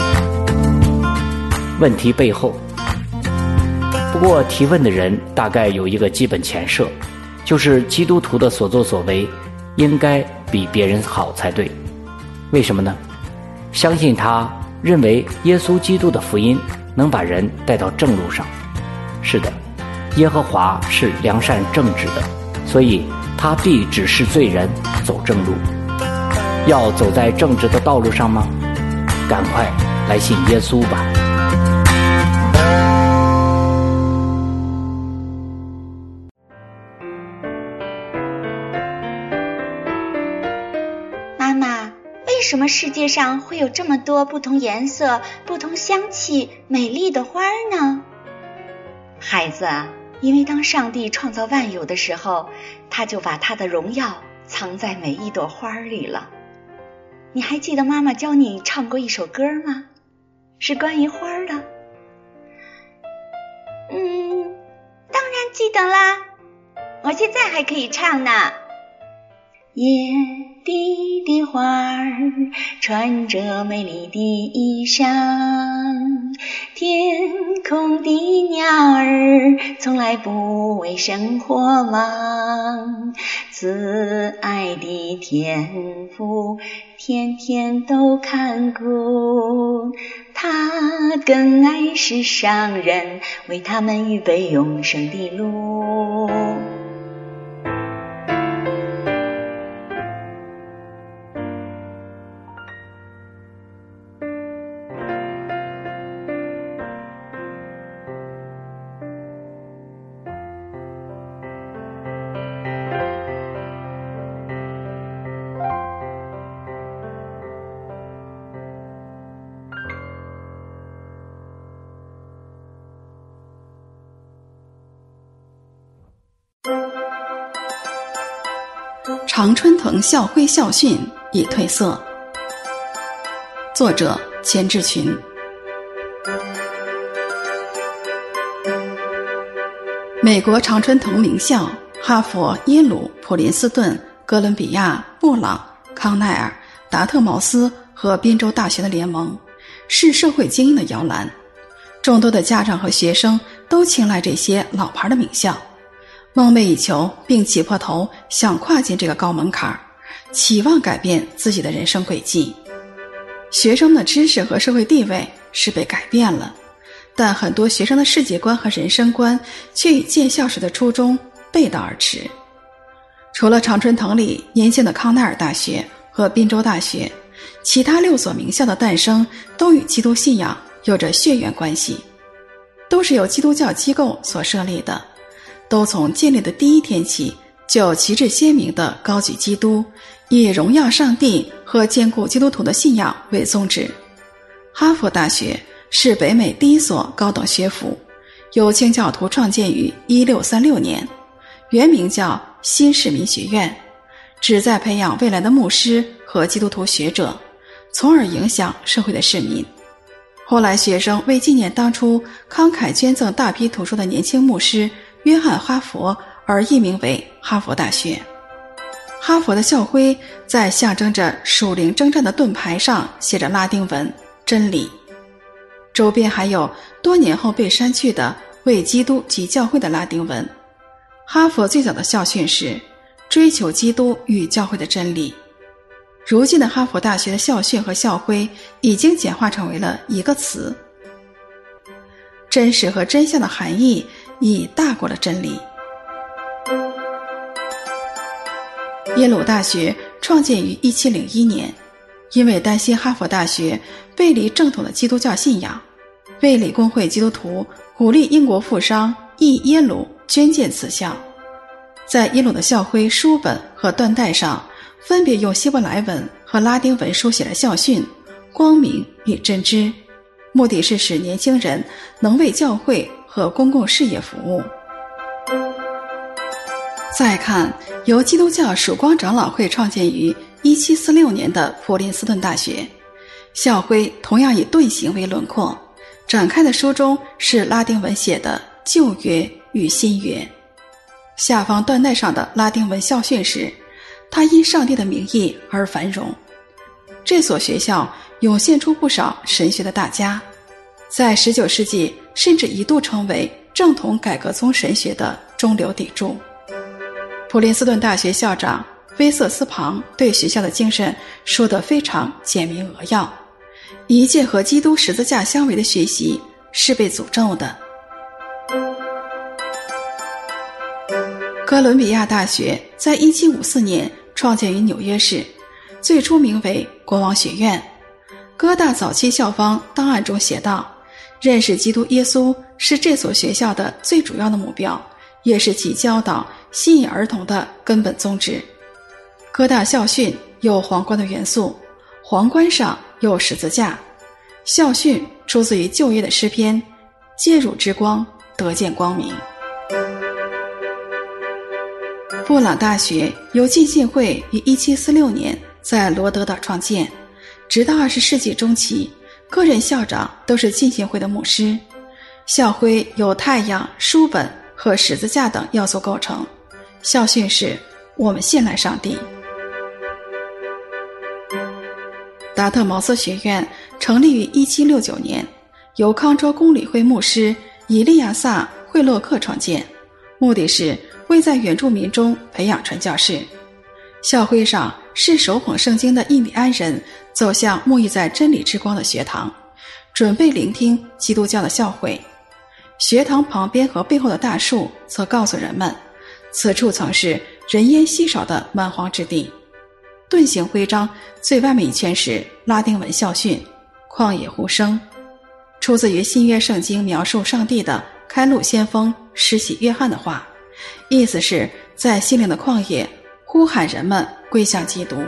问题背后，不过提问的人大概有一个基本前设，就是基督徒的所作所为应该比别人好才对。为什么呢？相信他认为耶稣基督的福音能把人带到正路上。是的，耶和华是良善正直的，所以他必指示罪人走正路。要走在正直的道路上吗？赶快来信耶稣吧。 为什么世界上会有这么多不同颜色、不同香气、美丽的花呢？孩子，因为当上帝创造万有的时候，他就把他的荣耀藏在每一朵花里了。你还记得妈妈教你唱过一首歌吗？是关于花的。嗯，当然记得啦，我现在还可以唱呢。野地的花儿穿着美丽的衣裳，天空的鸟儿从来不为生活忙，慈爱的天父天天都看顾，他更爱世上人，为他们预备永生的路。 常春藤校徽校训已褪色。作者钱志群。美国常春藤名校哈佛、耶鲁、普林斯顿、哥伦比亚、布朗、康奈尔、达特茅斯和宾州大学的联盟，是社会精英的摇篮。众多的家长和学生都青睐这些老牌的名校，梦寐以求并挤破头想跨进这个高门槛，期望改变自己的人生轨迹。学生的知识和社会地位是被改变了，但很多学生的世界观和人生观却与建校时的初衷背道而驰。除了常春藤里年轻的康奈尔大学和宾州大学，其他六所名校的诞生都与基督信仰有着血缘关系，都是由基督教机构所设立的，都从建立的第一天起就旗帜鲜明地高举基督，以荣耀上帝和坚固基督徒的信仰为宗旨。哈佛大学是北美第一所高等学府，由清教徒创建于一六三六年，原名叫新市民学院，旨在培养未来的牧师和基督徒学者，从而影响社会的市民。后来学生为纪念当初慷慨捐赠大批图书的年轻牧师约翰·哈佛而易名为哈佛大学。哈佛的校徽在象征着属灵征战的盾牌上写着拉丁文真理，周边还有多年后被删去的为基督及教会的拉丁文。哈佛最早的校训是追求基督与教会的真理。如今的哈佛大学的校训和校徽已经简化成为了一个词，真实和真相的含义已大过了真理。耶鲁大学创建于一七零一年，因为担心哈佛大学背离正统的基督教信仰，卫理公会基督徒鼓励英国富商诣耶鲁捐建此校。在耶鲁的校徽、书本和缎带上分别用希伯来文和拉丁文书写了校训光明与真知，目的是使年轻人能为教会和公共事业服务。再看由基督教曙光长老会创建于一七四六年的普林斯顿大学，校徽同样以盾形为轮廓，展开的书中是拉丁文写的旧约与新约。下方缎带上的拉丁文校训是他因上帝的名义而繁荣。这所学校涌现出不少神学的大家，在十九世纪甚至一度成为正统改革宗神学的中流砥柱。普林斯顿大学校长威瑟斯庞对学校的精神说得非常简明扼要，一切和基督十字架相违的学习是被诅咒的。哥伦比亚大学在一七五四年创建于纽约市，最初名为国王学院。哥大早期校方档案中写道，认识基督耶稣是这所学校的最主要的目标，也是其教导吸引儿童的根本宗旨。哥大校训有皇冠的元素，皇冠上有十字架。校训出自于旧约的诗篇，借汝之光，得见光明。布朗大学由浸信会于一七四六年在罗德岛创建，直到二十世纪中期，各任校长都是浸信会的牧师。校徽由太阳、书本和十字架等要素构成，校训是我们信赖上帝。达特茅斯学院成立于一七六九年，由康州公理会牧师以利亚萨·惠洛克创建，目的是为在原住民中培养传教士。校徽上是手捧圣经的印第安人走向沐浴在真理之光的学堂，准备聆听基督教的教诲。学堂旁边和背后的大树则告诉人们，此处曾是人烟稀少的蛮荒之地。盾形徽章最外面一圈是拉丁文校训旷野呼声，出自于新约圣经描述上帝的开路先锋施洗约翰的话，意思是在心灵的旷野呼喊人们归向基督。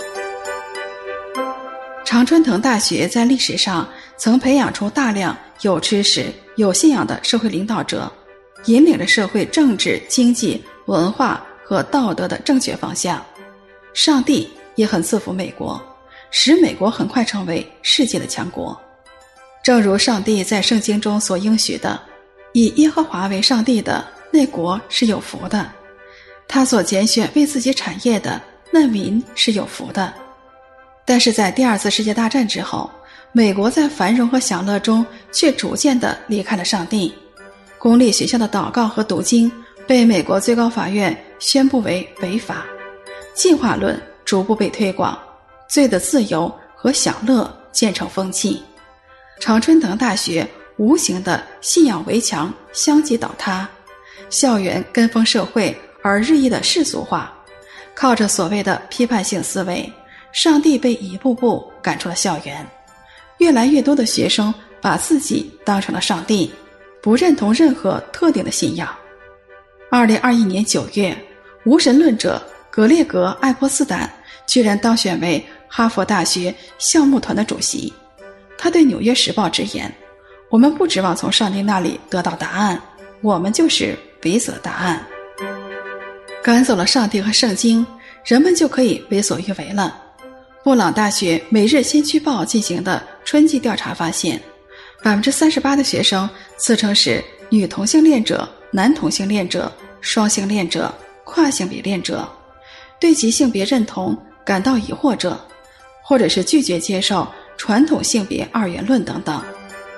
常春藤大学在历史上曾培养出大量有知识、有信仰的社会领导者，引领着社会政治、经济、文化和道德的正确方向。上帝也很赐福美国，使美国很快成为世界的强国。正如上帝在圣经中所应许的，以耶和华为上帝的那国是有福的，他所拣选为自己产业的那民是有福的。但是在第二次世界大战之后，美国在繁荣和享乐中却逐渐地离开了上帝。公立学校的祷告和读经被美国最高法院宣布为违法，进化论逐步被推广，罪的自由和享乐渐成风气。常春藤大学无形的信仰围墙相继倒塌，校园跟风社会而日益的世俗化，靠着所谓的批判性思维，上帝被一步步赶出了校园。越来越多的学生把自己当成了上帝，不认同任何特定的信仰。二零二一年九月，无神论者格列格·艾波斯坦居然当选为哈佛大学校牧团的主席。他对《纽约时报》直言， 我们不指望从上帝那里得到答案，我们就是为所答案。赶走了上帝和圣经，人们就可以为所欲为了。布朗大学每日先驱报进行的春季调查发现， 百分之三十八 的学生自称是女同性恋者、男同性恋者、双性恋者、跨性别恋者，对其性别认同感到疑惑者，或者是拒绝接受传统性别二元论等等。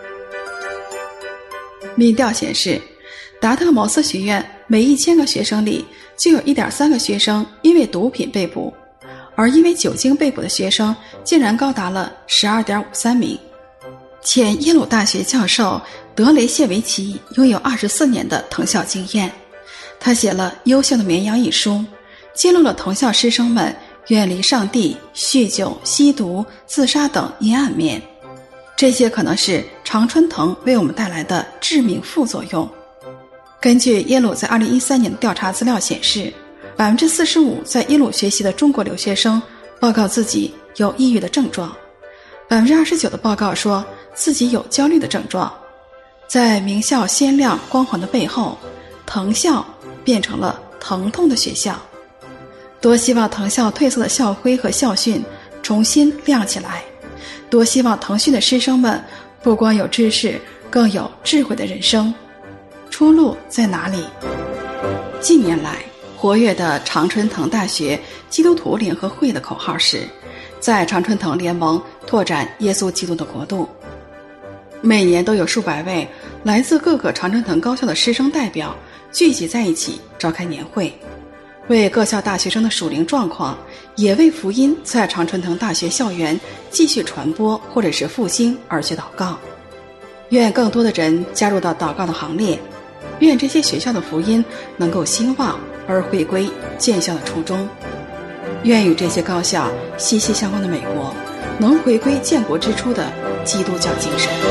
民调显示，达特茅斯学院每一千个学生里就有 一点三 个学生因为毒品被捕，而因为酒精被捕的学生竟然高达了 十二点五三 名。前耶鲁大学教授德雷谢维奇拥有二十四年的藤校经验，他写了《优秀的绵羊》一书，揭露了藤校师生们远离上帝、酗酒、吸毒、自杀等阴暗面。这些可能是常春藤为我们带来的致命副作用。根据耶鲁在二零一三年的调查资料显示， 百分之四十五 在耶鲁学习的中国留学生报告自己有抑郁的症状， 百分之二十九 的报告说自己有焦虑的症状。在名校鲜亮光环的背后，藤校变成了疼痛的学校。多希望藤校褪色的校徽和校训重新亮起来，多希望腾讯的师生们不光有知识，更有智慧的人生。出路在哪里？近年来活跃的常春藤大学基督徒联合会的口号是，在常春藤联盟拓展耶稣基督的国度。每年都有数百位来自各个常春藤高校的师生代表聚集在一起召开年会，为各校大学生的属灵状况，也为福音在常春藤大学校园继续传播或者是复兴而去祷告。愿更多的人加入到祷告的行列，愿这些学校的福音能够兴旺而回归建校的初衷，愿与这些高校息息相关的美国能回归建国之初的基督教精神。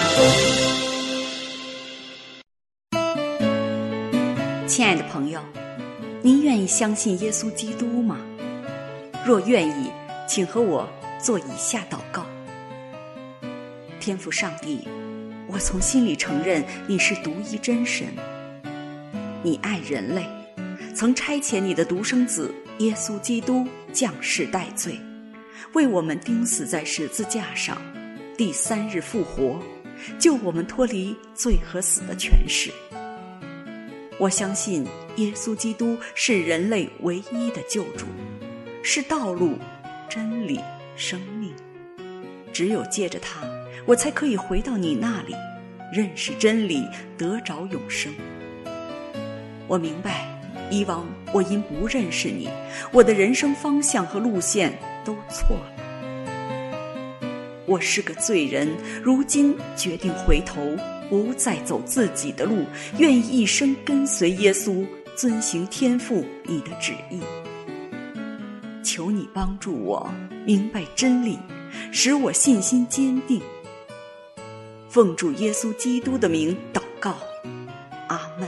亲爱的朋友，您愿意相信耶稣基督吗？若愿意，请和我做以下祷告。天父上帝，我从心里承认你是独一真神，你爱人类，曾差遣你的独生子耶稣基督降世代罪，为我们钉死在十字架上，第三日复活，救我们脱离罪和死的权势。我相信耶稣基督是人类唯一的救主，是道路、真理、生命。只有借着他，我才可以回到你那里，认识真理，得着永生。我明白，以往我因不认识你，我的人生方向和路线都错了。我是个罪人，如今决定回头，不再走自己的路，愿意一生跟随耶稣，遵行天父你的旨意。求你帮助我明白真理，使我信心坚定。奉主耶稣基督的名祷告，阿们。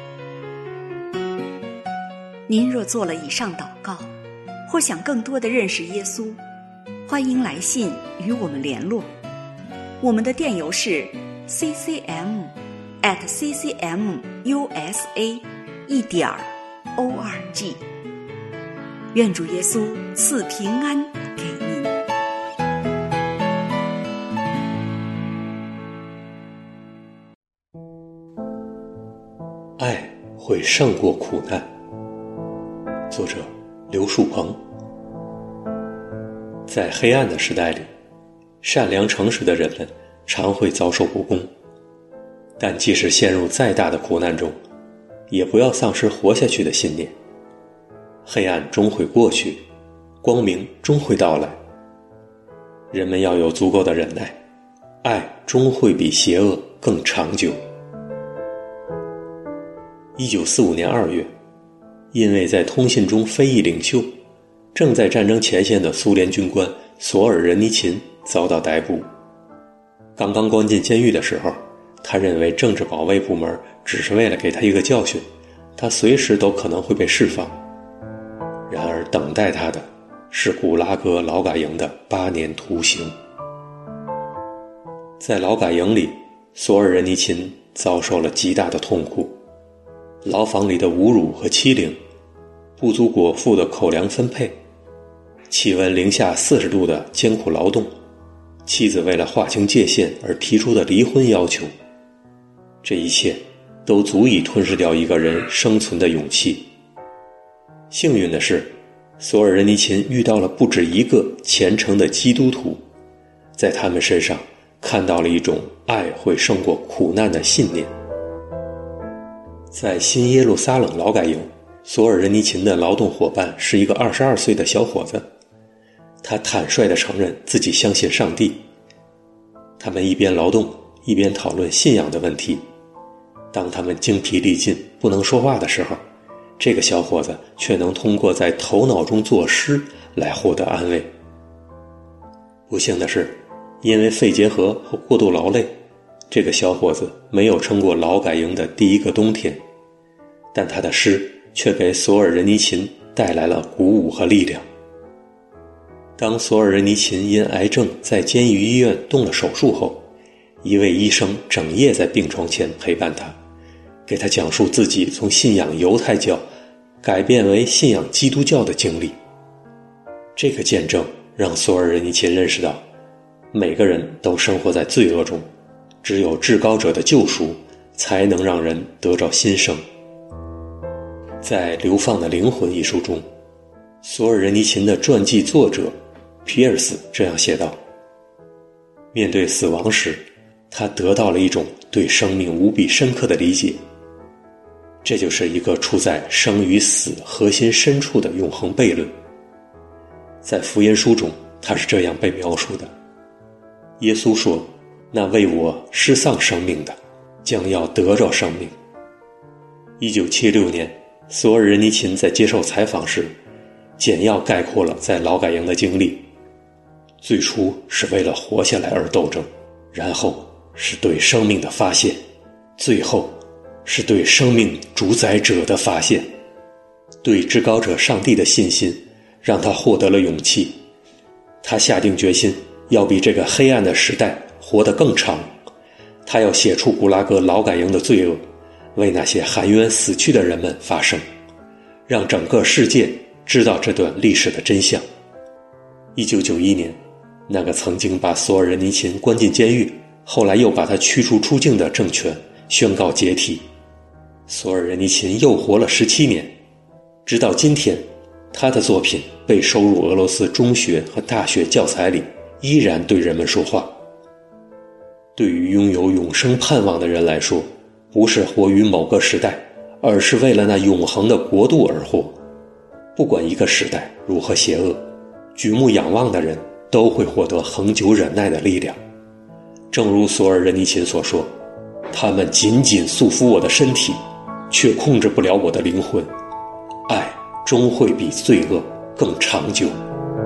您若做了以上祷告，或想更多的认识耶稣，欢迎来信与我们联络。我们的电邮是 c c m at c c m u s a 一点 o r g。愿主耶稣赐平安给您。 爱会胜过苦难。作者刘树鹏。在黑暗的时代里，善良诚实的人们常会遭受不公，但即使陷入再大的苦难中，也不要丧失活下去的信念。黑暗终会过去，光明终会到来。人们要有足够的忍耐，爱终会比邪恶更长久。一九四五年二月，因为在通信中非议领袖，正在战争前线的苏联军官索尔仁尼琴遭到逮捕。刚刚关进监狱的时候，他认为政治保卫部门只是为了给他一个教训，他随时都可能会被释放。然而等待他的是古拉格劳改营的八年徒刑。在劳改营里， 索尔仁尼琴遭受了极大的痛苦，牢房里的侮辱和欺凌，不足果腹的口粮分配，气温零下四十度的艰苦劳动，妻子为了划清界限而提出的离婚要求，这一切都足以吞噬掉一个人生存的勇气。幸运的是，索尔仁尼琴遇到了不止一个虔诚的基督徒，在他们身上看到了一种爱会胜过苦难的信念。在新耶路撒冷劳改营，索尔仁尼琴的劳动伙伴是一个二十二岁的小伙子，他坦率地承认自己相信上帝。他们一边劳动，一边讨论信仰的问题。当他们精疲力尽不能说话的时候，这个小伙子却能通过在头脑中作诗来获得安慰。不幸的是，因为肺结核和过度劳累，这个小伙子没有撑过劳改营的第一个冬天，但他的诗却给索尔仁尼琴带来了鼓舞和力量。当索尔仁尼琴因癌症在监狱医院动了手术后，一位医生整夜在病床前陪伴他，给他讲述自己从信仰犹太教改变为信仰基督教的经历。这个见证让索尔仁尼琴认识到，每个人都生活在罪恶中，只有至高者的救赎才能让人得着新生。在《流放的灵魂》一书中，索尔仁尼琴的传记作者皮尔斯这样写道：面对死亡时，他得到了一种对生命无比深刻的理解，这就是一个处在生与死核心深处的永恒悖论。在福音书中，他是这样被描述的：耶稣说，那为我失丧生命的，将要得着生命。一九七六年，索尔仁尼琴在接受采访时，简要概括了在劳改营的经历。最初是为了活下来而斗争，然后是对生命的发现，最后是对生命主宰者的发现。对至高者上帝的信心让他获得了勇气，他下定决心要比这个黑暗的时代活得更长。他要写出古拉格劳改营的罪恶，为那些含冤死去的人们发声，让整个世界知道这段历史的真相。一九九一年，那个曾经把索尔仁尼琴关进监狱，后来又把他驱逐出境的政权宣告解体。索尔仁尼琴又活了十七年，直到今天，他的作品被收入俄罗斯中学和大学教材里，依然对人们说话。对于拥有永生盼望的人来说，不是活于某个时代，而是为了那永恒的国度而活。不管一个时代如何邪恶，举目仰望的人都会获得恒久忍耐的力量。正如索尔仁尼琴所说，他们紧紧束缚我的身体，却控制不了我的灵魂。爱终会比罪恶更长久。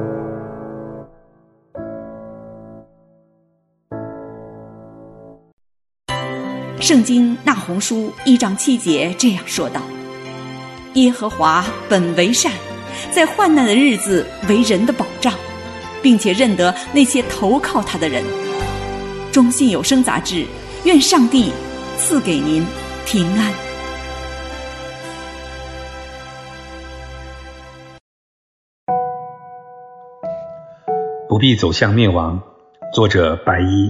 圣经那鸿书一章七节这样说道：耶和华本为善，在患难的日子为人的保障，并且认得那些投靠他的人。中信有声杂志，愿上帝赐给您平安。 不必走向灭亡，作者白衣。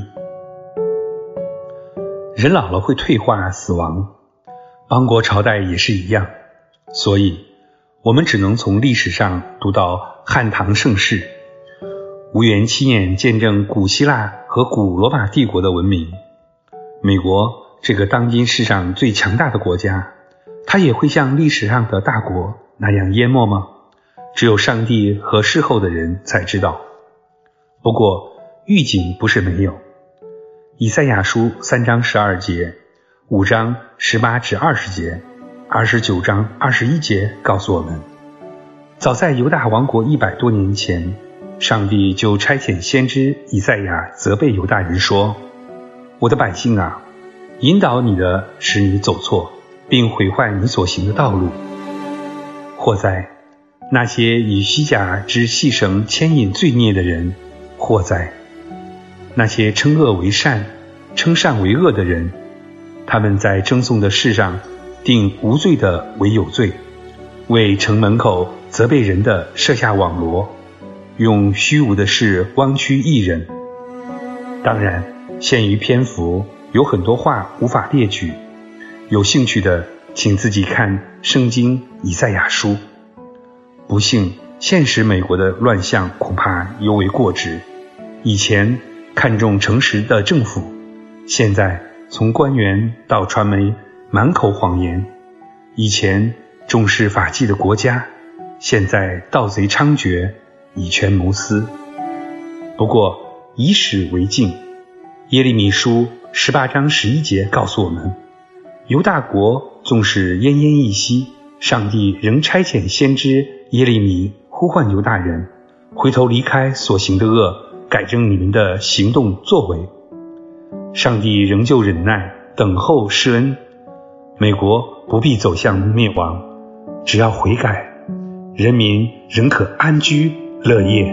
人老了会退化死亡，邦国朝代也是一样，所以我们只能从历史上读到汉唐盛世，无缘亲眼见证古希腊和古罗马帝国的文明。美国这个当今世上最强大的国家，它也会像历史上的大国那样淹没吗？只有上帝和事后的人才知道。不过预警不是没有，以赛亚书三章十二节，五章十八至二十节，二十九章二十一节告诉我们，早在犹大王国一百多年前，上帝就差遣先知以赛亚责备犹大人说：我的百姓啊，引导你的使你走错，并毁坏你所行的道路。祸哉，那些以虚假之细绳牵引罪孽的人，祸哉，那些称恶为善， 称善为恶的人，他们在争讼的事上定无罪的为有罪，为城门口责备人的设下网罗，用虚无的事弯曲义人。当然，限于篇幅，有很多话无法列举，有兴趣的请自己看圣经以赛亚书。不幸，现实美国的乱象恐怕尤为过之。以前看重诚实的政府，现在从官员到传媒满口谎言；以前重视法纪的国家，现在盗贼猖獗，以权谋私。不过以史为镜，耶利米书十八章十一节告诉我们，犹大国纵使奄奄一息，上帝仍差遣先知耶利米呼唤犹大人，回头离开所行的恶，改正你们的行动作为。上帝仍旧忍耐，等候施恩。美国不必走向灭亡，只要悔改，人民仍可安居乐业。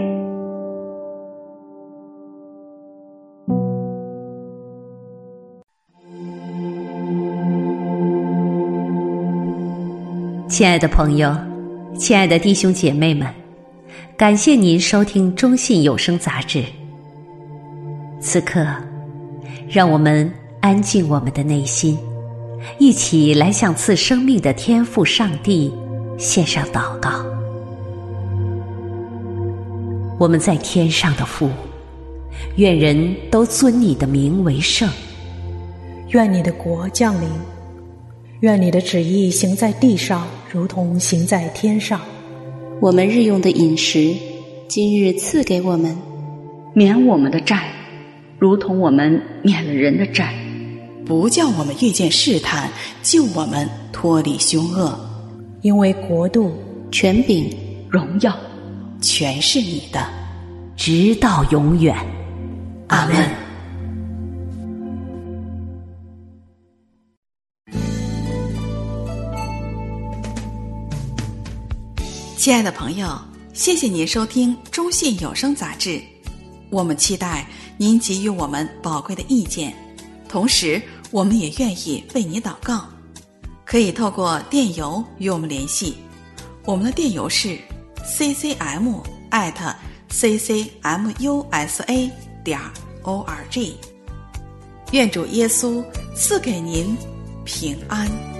亲爱的朋友，亲爱的弟兄姐妹们，感谢您收听中信有声杂志。此刻，让我们安静我们的内心，一起来向赐生命的天父上帝献上祷告。我们在天上的父，愿人都尊你的名为圣。 愿你的国降临，愿你的旨意行在地上，如同行在天上。 我们日用的饮食，今日赐给我们， 免我们的债，如同我们免了人的债， 不叫我们遇见试探，救我们脱离凶恶。 因为国度、 权柄、 荣耀， 全是你的， 直到永远。 阿们。亲爱的朋友，谢谢您收听中信有声杂志，我们期待您给予我们宝贵的意见，同时我们也愿意为你祷告。可以透过电邮与我们联系，我们的电邮是 c c m at c c m u s a 点 o r g。 愿主耶稣赐给您平安。